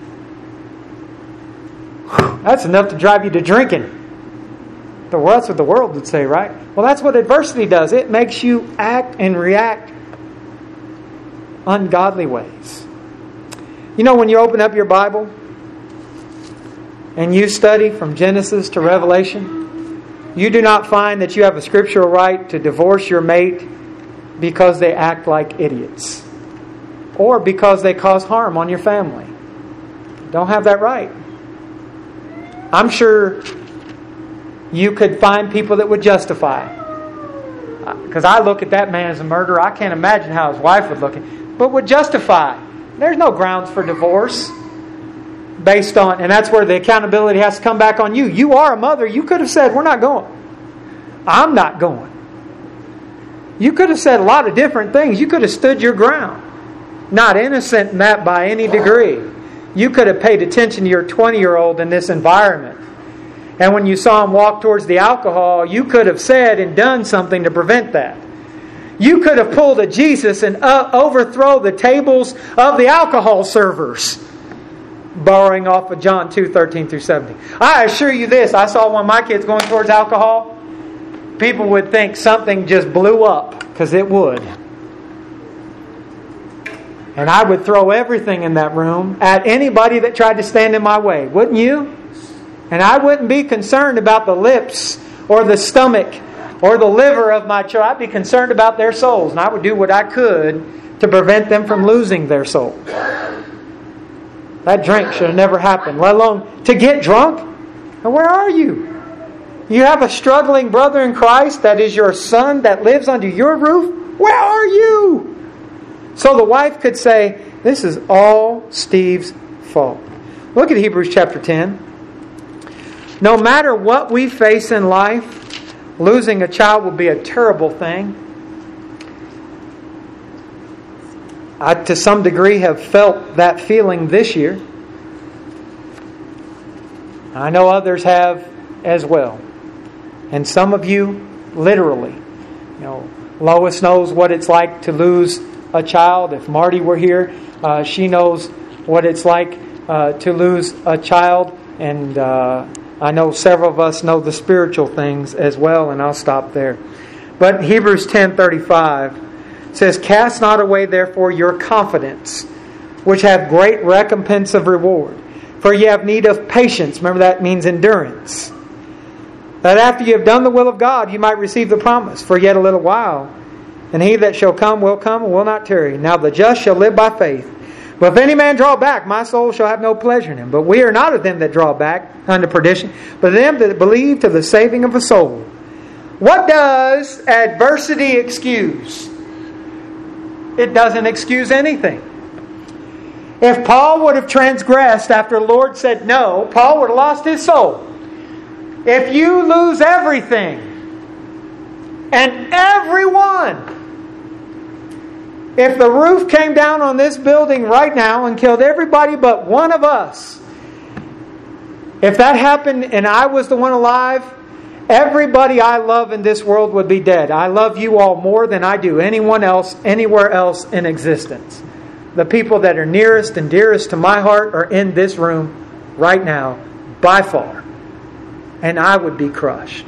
that's enough to drive you to drinking. Well, that's what the world would say, right? Well, that's what adversity does. It makes you act and react ungodly ways. You know, when you open up your Bible and you study from Genesis to Revelation, you do not find that you have a scriptural right to divorce your mate because they act like idiots or because they cause harm on your family. You don't have that right. I'm sure you could find people that would justify it. Because I look at that man as a murderer. I can't imagine how his wife would look at it. But would justify. There's no grounds for divorce based on, and that's where the accountability has to come back on you. You are a mother. You could have said, we're not going. I'm not going. You could have said a lot of different things. You could have stood your ground. Not innocent in that by any degree. You could have paid attention to your 20-year-old in this environment. And when you saw him walk towards the alcohol, you could have said and done something to prevent that. You could have pulled a Jesus and overthrow the tables of the alcohol servers, borrowing off of John 2:13 through 17. I assure you this, I saw one of my kids going towards alcohol. People would think something just blew up, because it would. And I would throw everything in that room at anybody that tried to stand in my way. Wouldn't you? And I wouldn't be concerned about the lips or the stomach or the liver of my child. I'd be concerned about their souls. And I would do what I could to prevent them from losing their soul. That drink should have never happened. Let alone to get drunk. And where are you? You have a struggling brother in Christ that is your son that lives under your roof. Where are you? So the wife could say, this is all Steve's fault. Look at Hebrews chapter 10. No matter what we face in life, losing a child will be a terrible thing. I, to some degree, have felt that feeling this year. I know others have as well. And some of you, literally. You know, Lois knows what it's like to lose a child. If Marty were here, she knows what it's like to lose a child. And I know several of us know the spiritual things as well, and I'll stop there. But Hebrews 10:35 says, cast not away therefore your confidence, which have great recompense of reward. For ye have need of patience. Remember, that means endurance. That after you have done the will of God, you might receive the promise. For yet a little while, and he that shall come and will not tarry. Now the just shall live by faith. But if any man draw back, my soul shall have no pleasure in him. But we are not of them that draw back unto perdition, but of them that believe to the saving of a soul. What does adversity excuse? It doesn't excuse anything. If Paul would have transgressed after the Lord said no, Paul would have lost his soul. If you lose everything and everyone, if the roof came down on this building right now and killed everybody but one of us, if that happened and I was the one alive, everybody I love in this world would be dead. I love you all more than I do anyone else, anywhere else in existence. The people that are nearest and dearest to my heart are in this room right now, by far. And I would be crushed.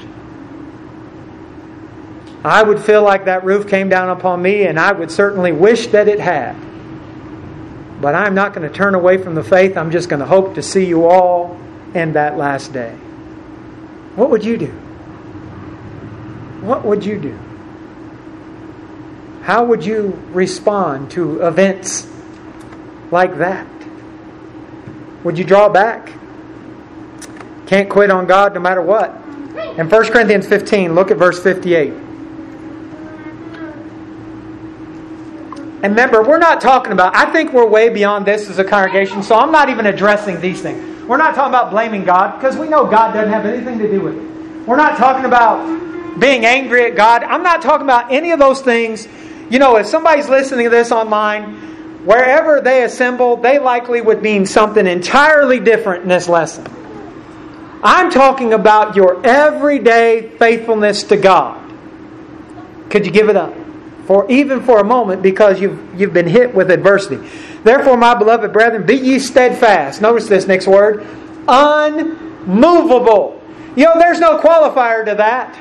I would feel like that roof came down upon me, and I would certainly wish that it had. But I'm not going to turn away from the faith. I'm just going to hope to see you all in that last day. What would you do? What would you do? How would you respond to events like that? Would you draw back? Can't quit on God no matter what. In 1 Corinthians 15, look at verse 58. And remember, we're not talking about, I think we're way beyond this as a congregation, so I'm not even addressing these things. We're not talking about blaming God, because we know God doesn't have anything to do with it. We're not talking about being angry at God. I'm not talking about any of those things. You know, if somebody's listening to this online, wherever they assemble, they likely would mean something entirely different in this lesson. I'm talking about your everyday faithfulness to God. Could you give it up? Even for a moment, because you've been hit with adversity. Therefore, my beloved brethren, be ye steadfast. Notice this next word. Unmovable. You know, there's no qualifier to that.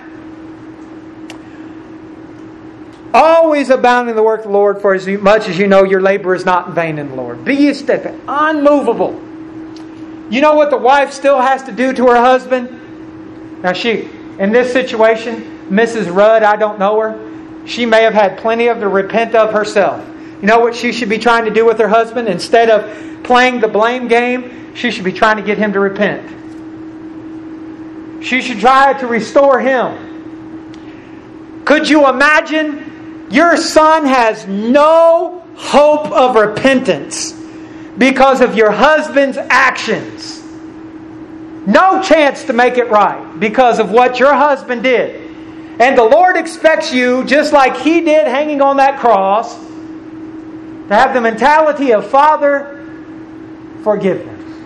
Always abounding in the work of the Lord, for as much as you know your labor is not in vain in the Lord. Be ye steadfast. Unmovable. You know what the wife still has to do to her husband? Now in this situation, Mrs. Rudd, I don't know her. She may have had plenty to repent of herself. You know what she should be trying to do with her husband? Instead of playing the blame game, she should be trying to get him to repent. She should try to restore him. Could you imagine your son has no hope of repentance because of your husband's actions? No chance to make it right because of what your husband did. And the Lord expects you, just like He did hanging on that cross, to have the mentality of, Father, forgive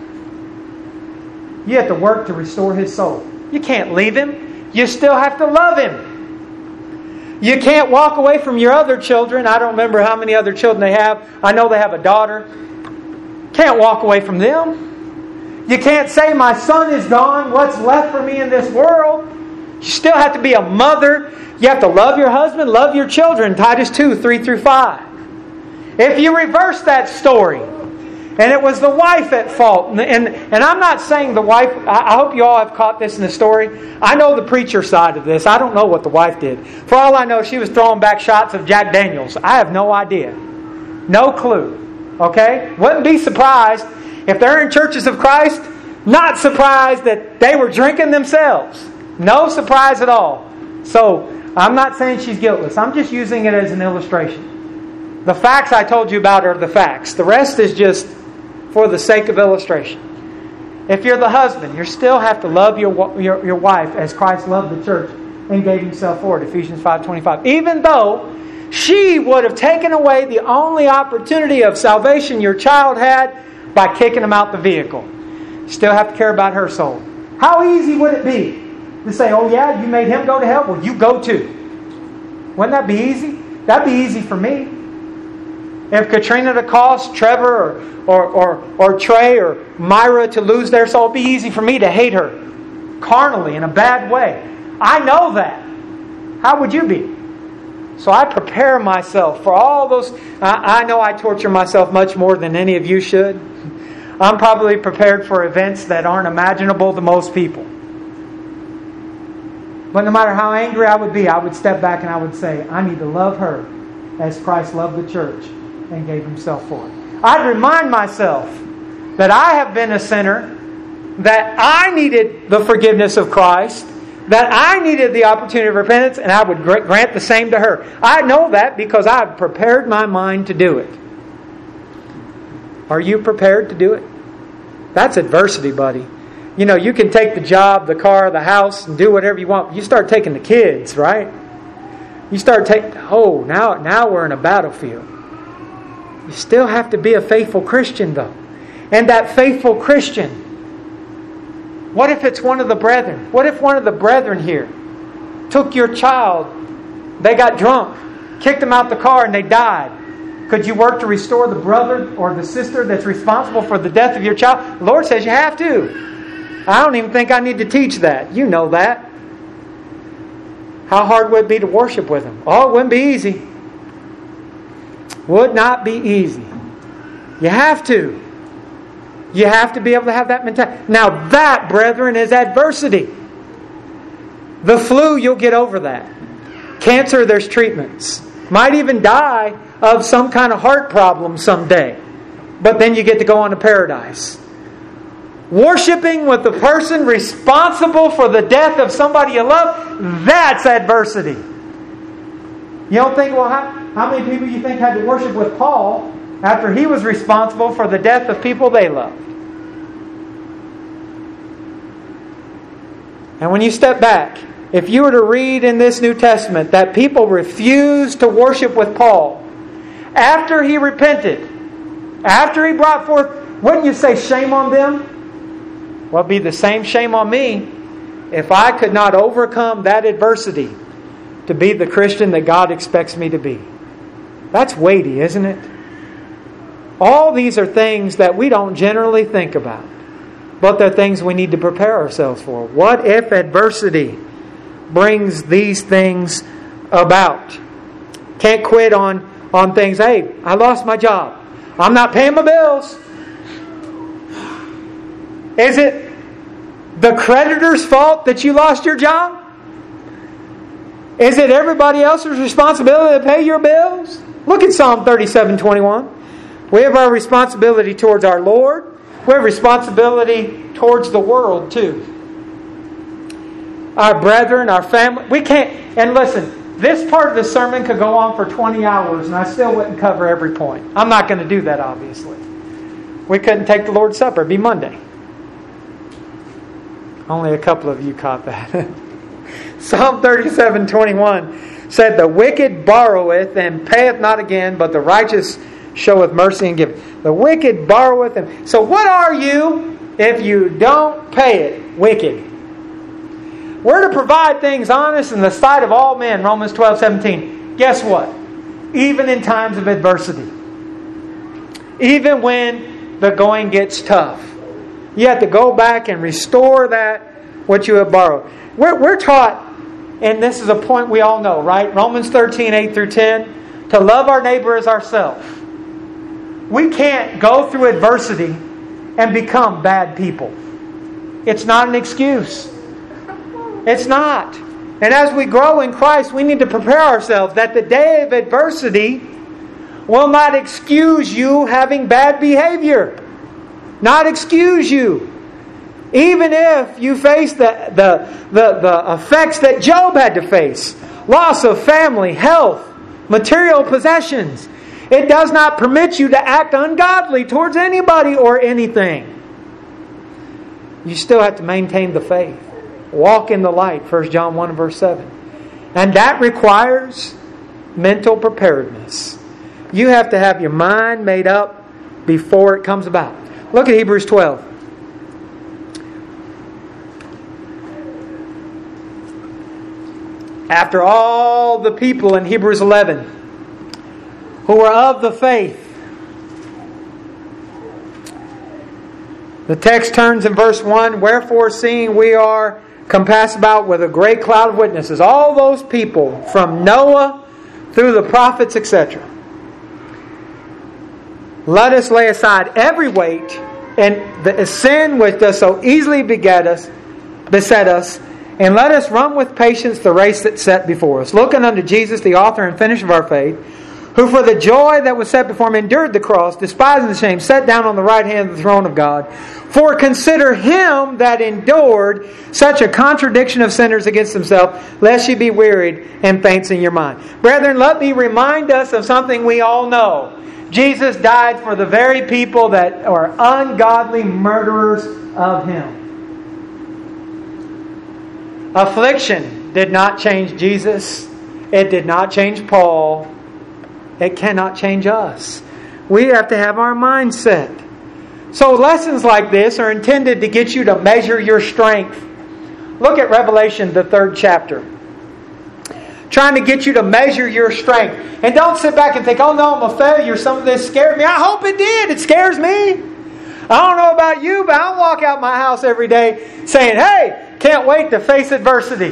them. You have to work to restore his soul. You can't leave him. You still have to love him. You can't walk away from your other children. I don't remember how many other children they have. I know they have a daughter. Can't walk away from them. You can't say, my son is gone. What's left for me in this world? You still have to be a mother. You have to love your husband, love your children. Titus 2, 3-5. If you reverse that story, and it was the wife at fault, and I'm not saying the wife, I hope you all have caught this in the story. I know the preacher side of this. I don't know what the wife did. For all I know, she was throwing back shots of Jack Daniels. I have no idea. No clue. Okay? Wouldn't be surprised if they're in churches of Christ, not surprised that they were drinking themselves. No surprise at all. So, I'm not saying she's guiltless. I'm just using it as an illustration. The facts I told you about are the facts. The rest is just for the sake of illustration. If you're the husband, you still have to love your wife as Christ loved the church and gave Himself for it. Ephesians 5:25. Even though she would have taken away the only opportunity of salvation your child had by kicking him out the vehicle. You still have to care about her soul. How easy would it be to say, oh yeah, you made him go to hell? Well, you go too. Wouldn't that be easy? That'd be easy for me. If Katrina to cause Trevor or Trey or Myra to lose their soul, it'd be easy for me to hate her carnally in a bad way. I know that. How would you be? So I prepare myself for all those. I know I torture myself much more than any of you should. I'm probably prepared for events that aren't imaginable to most people. But no matter how angry I would be, I would step back and I would say, I need to love her as Christ loved the church and gave Himself for it. I'd remind myself that I have been a sinner, that I needed the forgiveness of Christ, that I needed the opportunity of repentance, and I would grant the same to her. I know that because I've prepared my mind to do it. Are you prepared to do it? That's adversity, buddy. You know, you can take the job, the car, the house, and do whatever you want. You start taking the kids, right? You start taking, now we're in a battlefield. You still have to be a faithful Christian, though. And that faithful Christian, what if it's one of the brethren? What if one of the brethren here took your child, they got drunk, kicked them out the car, and they died? Could you work to restore the brother or the sister that's responsible for the death of your child? The Lord says you have to. I don't even think I need to teach that. You know that. How hard would it be to worship with Him? Oh, it wouldn't be easy. Would not be easy. You have to. You have to be able to have that mentality. Now that, brethren, is adversity. The flu, you'll get over that. Cancer, there's treatments. Might even die of some kind of heart problem someday. But then you get to go on to paradise. Worshiping with the person responsible for the death of somebody you love, that's adversity. You don't think, well, how many people you think had to worship with Paul after he was responsible for the death of people they loved? And when you step back if you were to read in this New Testament that people refused to worship with Paul after he repented, after he brought forth, wouldn't you say shame on them? Well, it'd be the same shame on me if I could not overcome that adversity to be the Christian that God expects me to be. That's weighty, isn't it? All these are things that we don't generally think about, but they're things we need to prepare ourselves for. What if adversity brings these things about? Can't quit on things. Hey, I lost my job. I'm not paying my bills. Is it the creditor's fault that you lost your job? Is it everybody else's responsibility to pay your bills? Look at Psalm 37:21. We have our responsibility towards our Lord. We have responsibility towards the world too. Our brethren, our family. We can't, and listen, this part of the sermon could go on for 20 hours and I still wouldn't cover every point. I'm not going to do that, obviously. We couldn't take the Lord's Supper. It'd be Monday. Only a couple of you caught that. Psalm 37:21 said, "The wicked borroweth and payeth not again, but the righteous showeth mercy and giveth." The wicked borroweth. And so what are you if you don't pay it? Wicked. We're to provide things honest in the sight of all men. Romans 12:17. Guess what? Even in times of adversity. Even when the going gets tough. You have to go back and restore that what you have borrowed. We're taught, and this is a point we all know, right? Romans 13:8-10. To love our neighbor as ourselves. We can't go through adversity and become bad people. It's not an excuse. It's not. And as we grow in Christ, we need to prepare ourselves that the day of adversity will not excuse you having bad behavior. Not excuse you. Even if you face the effects that Job had to face. Loss of family, health, material possessions. It does not permit you to act ungodly towards anybody or anything. You still have to maintain the faith. Walk in the light, 1 John 1 verse 7. And that requires mental preparedness. You have to have your mind made up before it comes about. Look at Hebrews 12. After all the people in Hebrews 11 who were of the faith, the text turns in verse 1, "Wherefore, seeing we are compassed about with a great cloud of witnesses," all those people from Noah through the prophets, etc. "Let us lay aside every weight and the sin which does so easily beset us, and let us run with patience the race that's set before us, looking unto Jesus, the author and finisher of our faith, who for the joy that was set before him endured the cross, despising the shame, sat down on the right hand of the throne of God. For consider him that endured such a contradiction of sinners against himself, lest ye be wearied and faint in your mind." Brethren, let me remind us of something we all know. Jesus died for the very people that are ungodly murderers of him. Affliction did not change Jesus. It did not change Paul. It cannot change us. We have to have our mindset. So lessons like this are intended to get you to measure your strength. Look at Revelation, the 3rd chapter. Trying to get you to measure your strength. And don't sit back and think, "Oh no, I'm a failure. Some of this scared me." I hope it did. It scares me. I don't know about you, but I walk out my house every day saying, "Hey, can't wait to face adversity."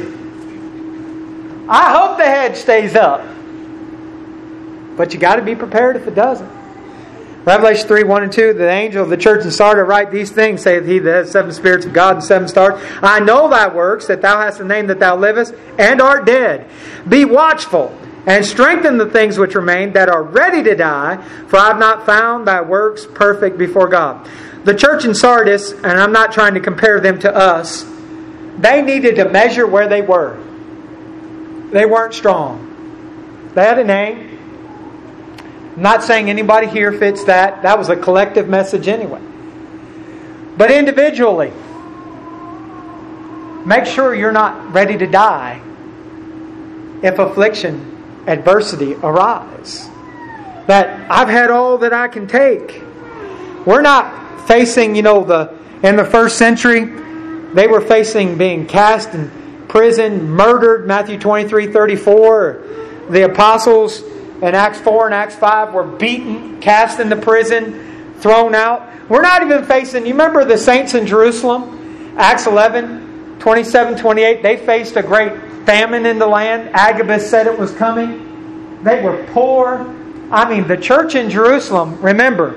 I hope the head stays up. But you got to be prepared if it doesn't. Revelation 3:1-2, "The angel of the church in Sardis write these things, saith he that has 7 spirits of God and 7 stars. I know thy works, that thou hast a name that thou livest, and art dead. Be watchful, and strengthen the things which remain, that are ready to die, for I have not found thy works perfect before God." The church in Sardis, and I'm not trying to compare them to us, they needed to measure where they were. They weren't strong. They had a name. I'm not saying anybody here fits that. That was a collective message anyway. But individually, make sure you're not ready to die if affliction, adversity arise. That I've had all that I can take. We're not facing, in the first century, they were facing being cast in prison, murdered, Matthew 23:34. The apostles in Acts 4 and Acts 5 were beaten, cast into prison, thrown out. We're not even facing, you remember the saints in Jerusalem? Acts 11:27-28, they faced a great famine in the land. Agabus said it was coming. They were poor. The church in Jerusalem, remember,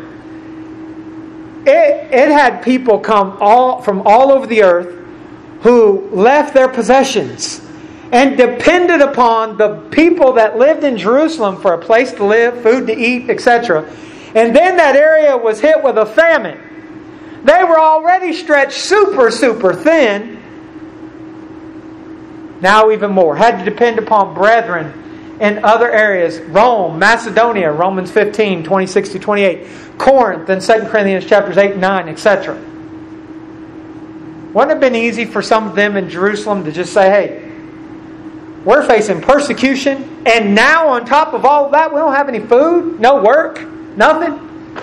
it had people come from all over the earth who left their possessions and depended upon the people that lived in Jerusalem for a place to live, food to eat, etc. And then that area was hit with a famine. They were already stretched super, super thin. Now even more. Had to depend upon brethren in other areas. Rome, Macedonia, Romans 15, 26-28. Corinth in 2 Corinthians chapters 8 and 9, etc. Wouldn't it have been easy for some of them in Jerusalem to just say, hey, we're facing persecution, and now on top of all of that, we don't have any food, no work, nothing.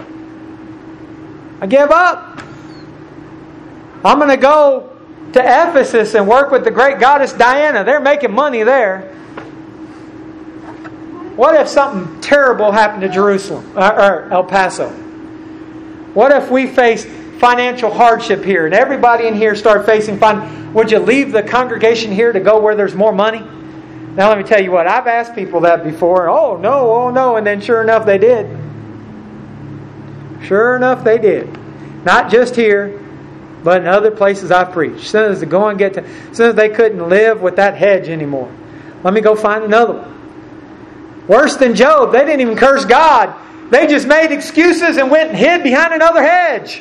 I give up. I'm going to go to Ephesus and work with the great goddess Diana. They're making money there. What if something terrible happened to Jerusalem or El Paso? What if we faced financial hardship here and everybody in here started facing would you leave the congregation here to go where there's more money? Now let me tell you what, I've asked people that before. Oh no, and then sure enough they did. Sure enough they did. Not just here, but in other places I've preached. As soon as they couldn't live with that hedge anymore, let me go find another one. Worse than Job, they didn't even curse God. They just made excuses and went and hid behind another hedge.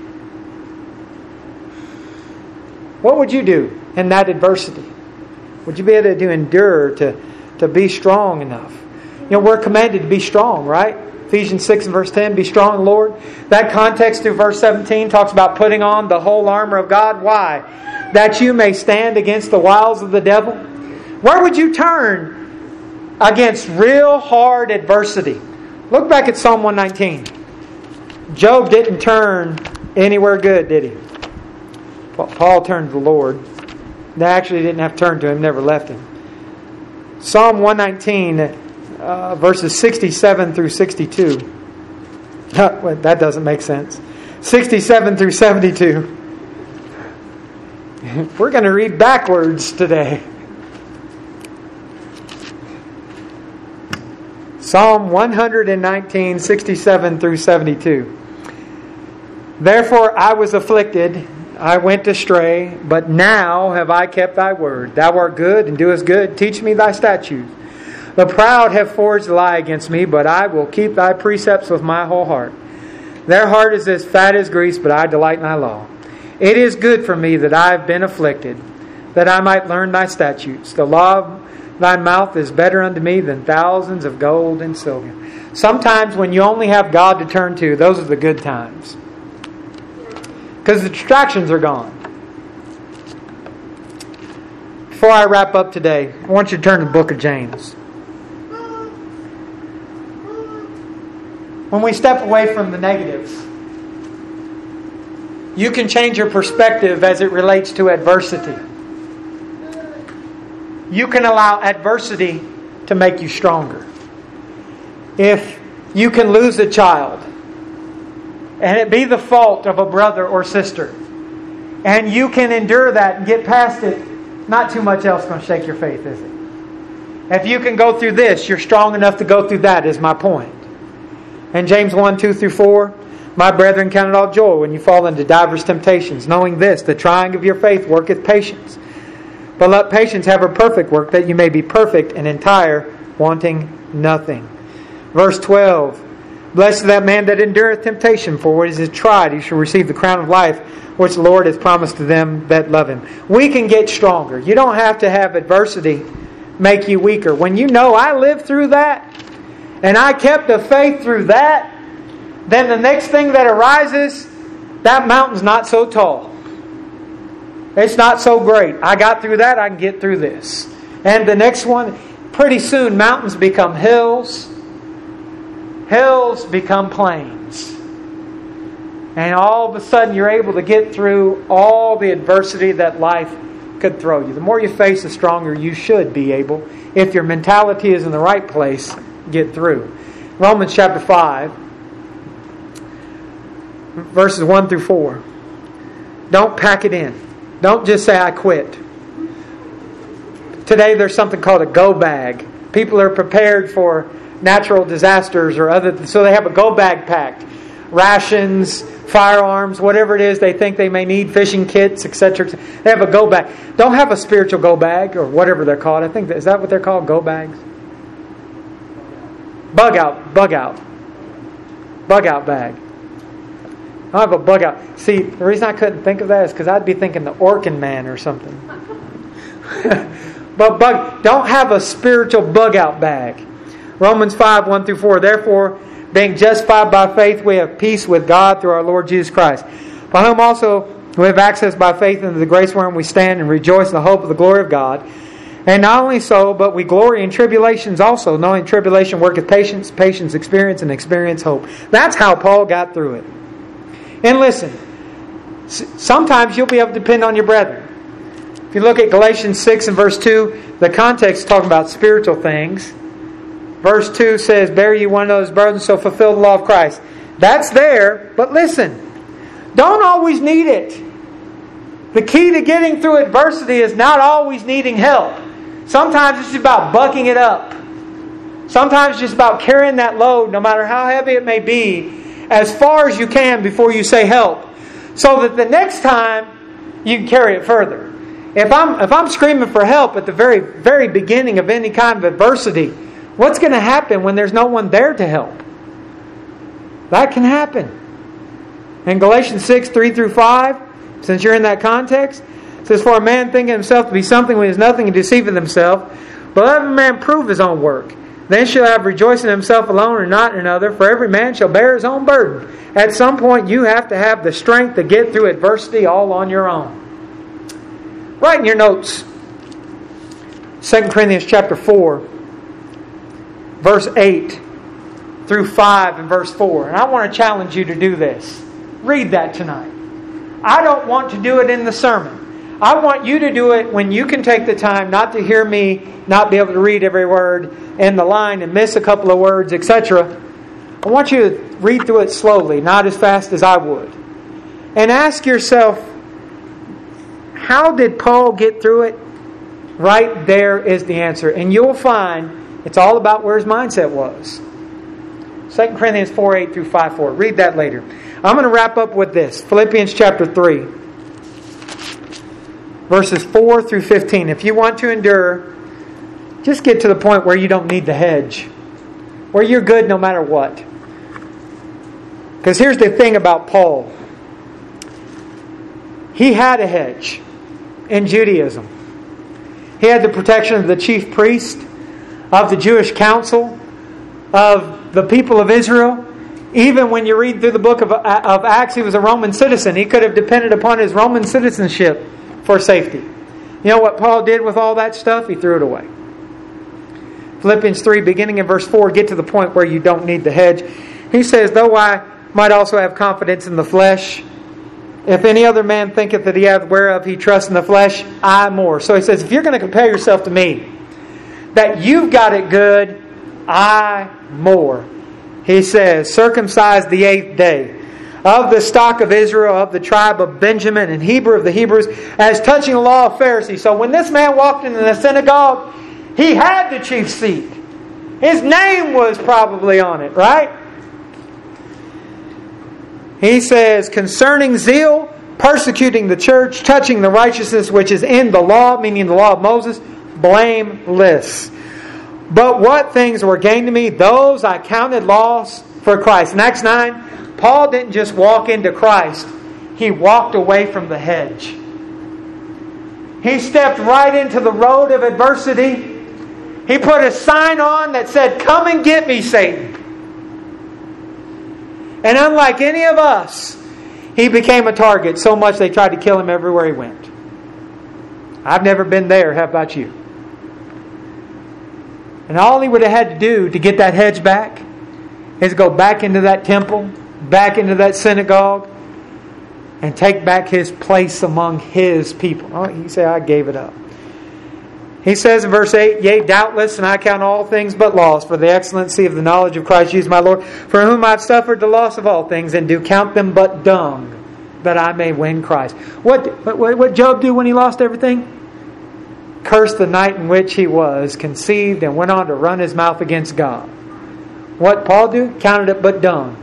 What would you do in that adversity? Would you be able to endure, to be strong enough? We're commanded to be strong, right? Ephesians 6 and verse 10, be strong in the Lord. That context through verse 17 talks about putting on the whole armor of God. Why? That you may stand against the wiles of the devil. Where would you turn against real hard adversity? Look back at Psalm 119. Job didn't turn anywhere good, did he? Paul turned to the Lord. They actually didn't have to turn to him, never left him. Psalm 119, verses 67 through 62. That doesn't make sense. 67 through 72. We're going to read backwards today. Psalm 119, 67 through 72. Therefore I was afflicted, I went astray, but now have I kept thy word. Thou art good and doest good. Teach me thy statutes. The proud have forged a lie against me, but I will keep thy precepts with my whole heart. Their heart is as fat as grease, but I delight in thy law. It is good for me that I have been afflicted, that I might learn thy statutes. The law of thy mouth is better unto me than thousands of gold and silver. Sometimes when you only have God to turn to, those are the good times. Because the distractions are gone. Before I wrap up today, I want you to turn to the book of James. When we step away from the negatives, you can change your perspective as it relates to adversity. You can allow adversity to make you stronger. If you can lose a child, and it be the fault of a brother or sister, and you can endure that and get past it, not too much else going to shake your faith, is it? If you can go through this, you're strong enough to go through that, is my point. And James 1, 2 through 4, my brethren, count it all joy when you fall into divers temptations, knowing this, the trying of your faith worketh patience. But let patience have a perfect work, that you may be perfect and entire, wanting nothing. Verse 12, blessed is that man that endureth temptation, for when he is tried, he shall receive the crown of life, which the Lord has promised to them that love him. We can get stronger. You don't have to have adversity make you weaker. When you know I lived through that, and I kept the faith through that, then the next thing that arises, that mountain's not so tall. It's not so great. I got through that, I can get through this. And the next one, pretty soon mountains become hills. Hills become plains. And all of a sudden you're able to get through all the adversity that life could throw you. The more you face, the stronger you should be able, if your mentality is in the right place, get through. Romans chapter 5, verses 1 through 4. Don't pack it in. Don't just say, I quit. Today there's something called a go bag. People are prepared for natural disasters or other, so they have a go bag packed. Rations, firearms, whatever it is they think they may need, fishing kits, etc. They have a go bag. Don't have a spiritual go bag or whatever they're called. I think is that what they're called? Go bags? Bug out bag. I have a bug out. See, the reason I couldn't think of that is because I'd be thinking the Orkin Man or something. But don't have a spiritual bug out bag. Romans 5, 1 through 4. Therefore, being justified by faith, we have peace with God through our Lord Jesus Christ, by whom also we have access by faith into the grace wherein we stand and rejoice in the hope of the glory of God. And not only so, but we glory in tribulations also, knowing tribulation worketh patience, patience experience, and experience hope. That's how Paul got through it. And listen, sometimes you'll be able to depend on your brethren. If you look at Galatians 6 and verse 2, the context is talking about spiritual things. Verse 2 says, bear ye one another's burdens, so fulfill the law of Christ. That's there, but listen, don't always need it. The key to getting through adversity is not always needing help. Sometimes it's just about bucking it up. Sometimes it's just about carrying that load, no matter how heavy it may be, as far as you can before you say help, so that the next time you can carry it further. If I'm screaming for help at the very, very beginning of any kind of adversity, what's going to happen when there's no one there to help? That can happen. In Galatians 6, 3 through 5, since you're in that context, it says, for a man thinking himself to be something when he is nothing and deceiving himself, but let every man prove his own work. Then shall have rejoicing in himself alone and not in another, for every man shall bear his own burden. At some point you have to have the strength to get through adversity all on your own. Write in your notes 2 Corinthians chapter 4, verse 8 through 5 and verse 4. And I want to challenge you to do this. Read that tonight. I don't want to do it in the sermon. I want you to do it when you can take the time not to hear me, not be able to read every word in the line and miss a couple of words, etc. I want you to read through it slowly, not as fast as I would. And ask yourself, how did Paul get through it? Right there is the answer. And you'll find it's all about where his mindset was. 2 Corinthians 4, 8 through 5, 4. Read that later. I'm going to wrap up with this. Philippians chapter 3. Verses 4 through 15. If you want to endure, just get to the point where you don't need the hedge. Where you're good no matter what. Because here's the thing about Paul. He had a hedge in Judaism. He had the protection of the chief priest, of the Jewish council, of the people of Israel. Even when you read through the book of Acts, he was a Roman citizen. He could have depended upon his Roman citizenship for safety. You know what Paul did with all that stuff? He threw it away. Philippians 3, beginning in verse 4, get to the point where you don't need the hedge. He says, though I might also have confidence in the flesh, if any other man thinketh that he hath whereof he trusts in the flesh, I more. So he says, if you're going to compare yourself to me, that you've got it good, I more. He says, circumcised the 8th day, of the stock of Israel, of the tribe of Benjamin, and Hebrew of the Hebrews, as touching the law of Pharisees. So when this man walked into the synagogue, he had the chief seat. His name was probably on it, right? He says, concerning zeal, persecuting the church, touching the righteousness which is in the law, meaning the law of Moses, blameless. But what things were gained to me, those I counted loss for Christ. In Acts 9, Paul didn't just walk into Christ. He walked away from the hedge. He stepped right into the road of adversity. He put a sign on that said, come and get me, Satan. And unlike any of us, he became a target so much they tried to kill him everywhere he went. I've never been there. How about you? And all he would have had to do to get that hedge back is go back into that temple, back into that synagogue, and take back his place among his people. Oh, he said, I gave it up. He says in verse 8, Yea, doubtless, and I count all things but loss for the excellency of the knowledge of Christ Jesus my Lord, for whom I have suffered the loss of all things, and do count them but dung, that I may win Christ. What Job do when he lost everything? Cursed the night in which he was conceived, and went on to run his mouth against God. What Paul do? Counted it but dung.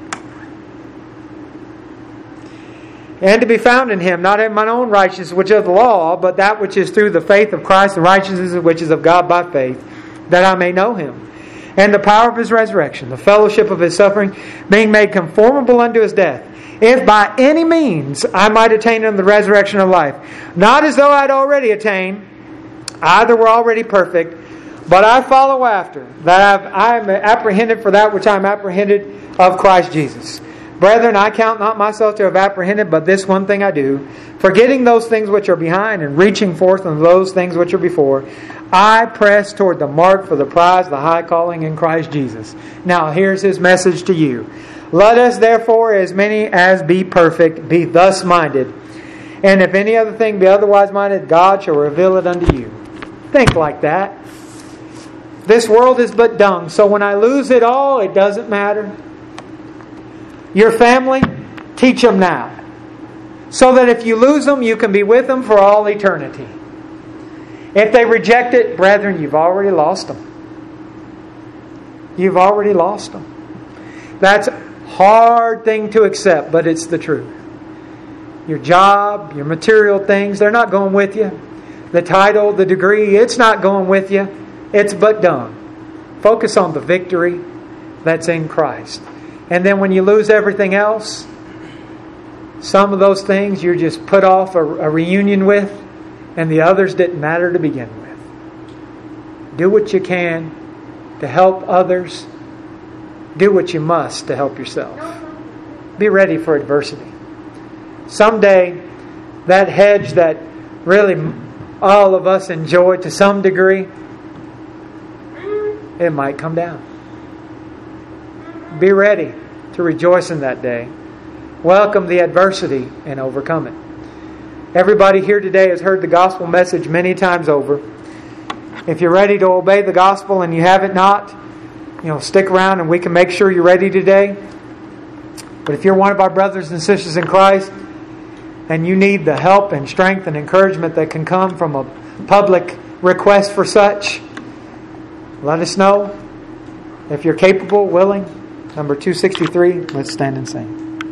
And to be found in him, not in mine own righteousness which is of the law, but that which is through the faith of Christ, the righteousness which is of God by faith, that I may know him, and the power of his resurrection, the fellowship of his suffering, being made conformable unto his death, if by any means I might attain unto the resurrection of life. Not as though I had already attained, either were already perfect, but I follow after, that I am apprehended for that which I am apprehended of Christ Jesus. Brethren, I count not myself to have apprehended, but this one thing I do, forgetting those things which are behind, and reaching forth unto those things which are before, I press toward the mark for the prize, the high calling in Christ Jesus. Now, here's his message to you. Let us therefore, as many as be perfect, be thus minded. And if any other thing be otherwise minded, God shall reveal it unto you. Think like that. This world is but dung, so when I lose it all, it doesn't matter. Your family, teach them now. So that if you lose them, you can be with them for all eternity. If they reject it, brethren, you've already lost them. You've already lost them. That's a hard thing to accept, but it's the truth. Your job, your material things, they're not going with you. The title, the degree, it's not going with you. It's but dung. Focus on the victory that's in Christ. And then when you lose everything else, some of those things you're just put off a reunion with, and the others didn't matter to begin with. Do what you can to help others. Do what you must to help yourself. Be ready for adversity. Someday, that hedge that really all of us enjoy to some degree, it might come down. Be ready to rejoice in that day. Welcome the adversity and overcome it. Everybody here today has heard the gospel message many times over. If you're ready to obey the gospel and you haven't not, stick around and we can make sure you're ready today. But if you're one of our brothers and sisters in Christ and you need the help and strength and encouragement that can come from a public request for such, let us know. If you're capable, willing. Number 263, let's stand and sing.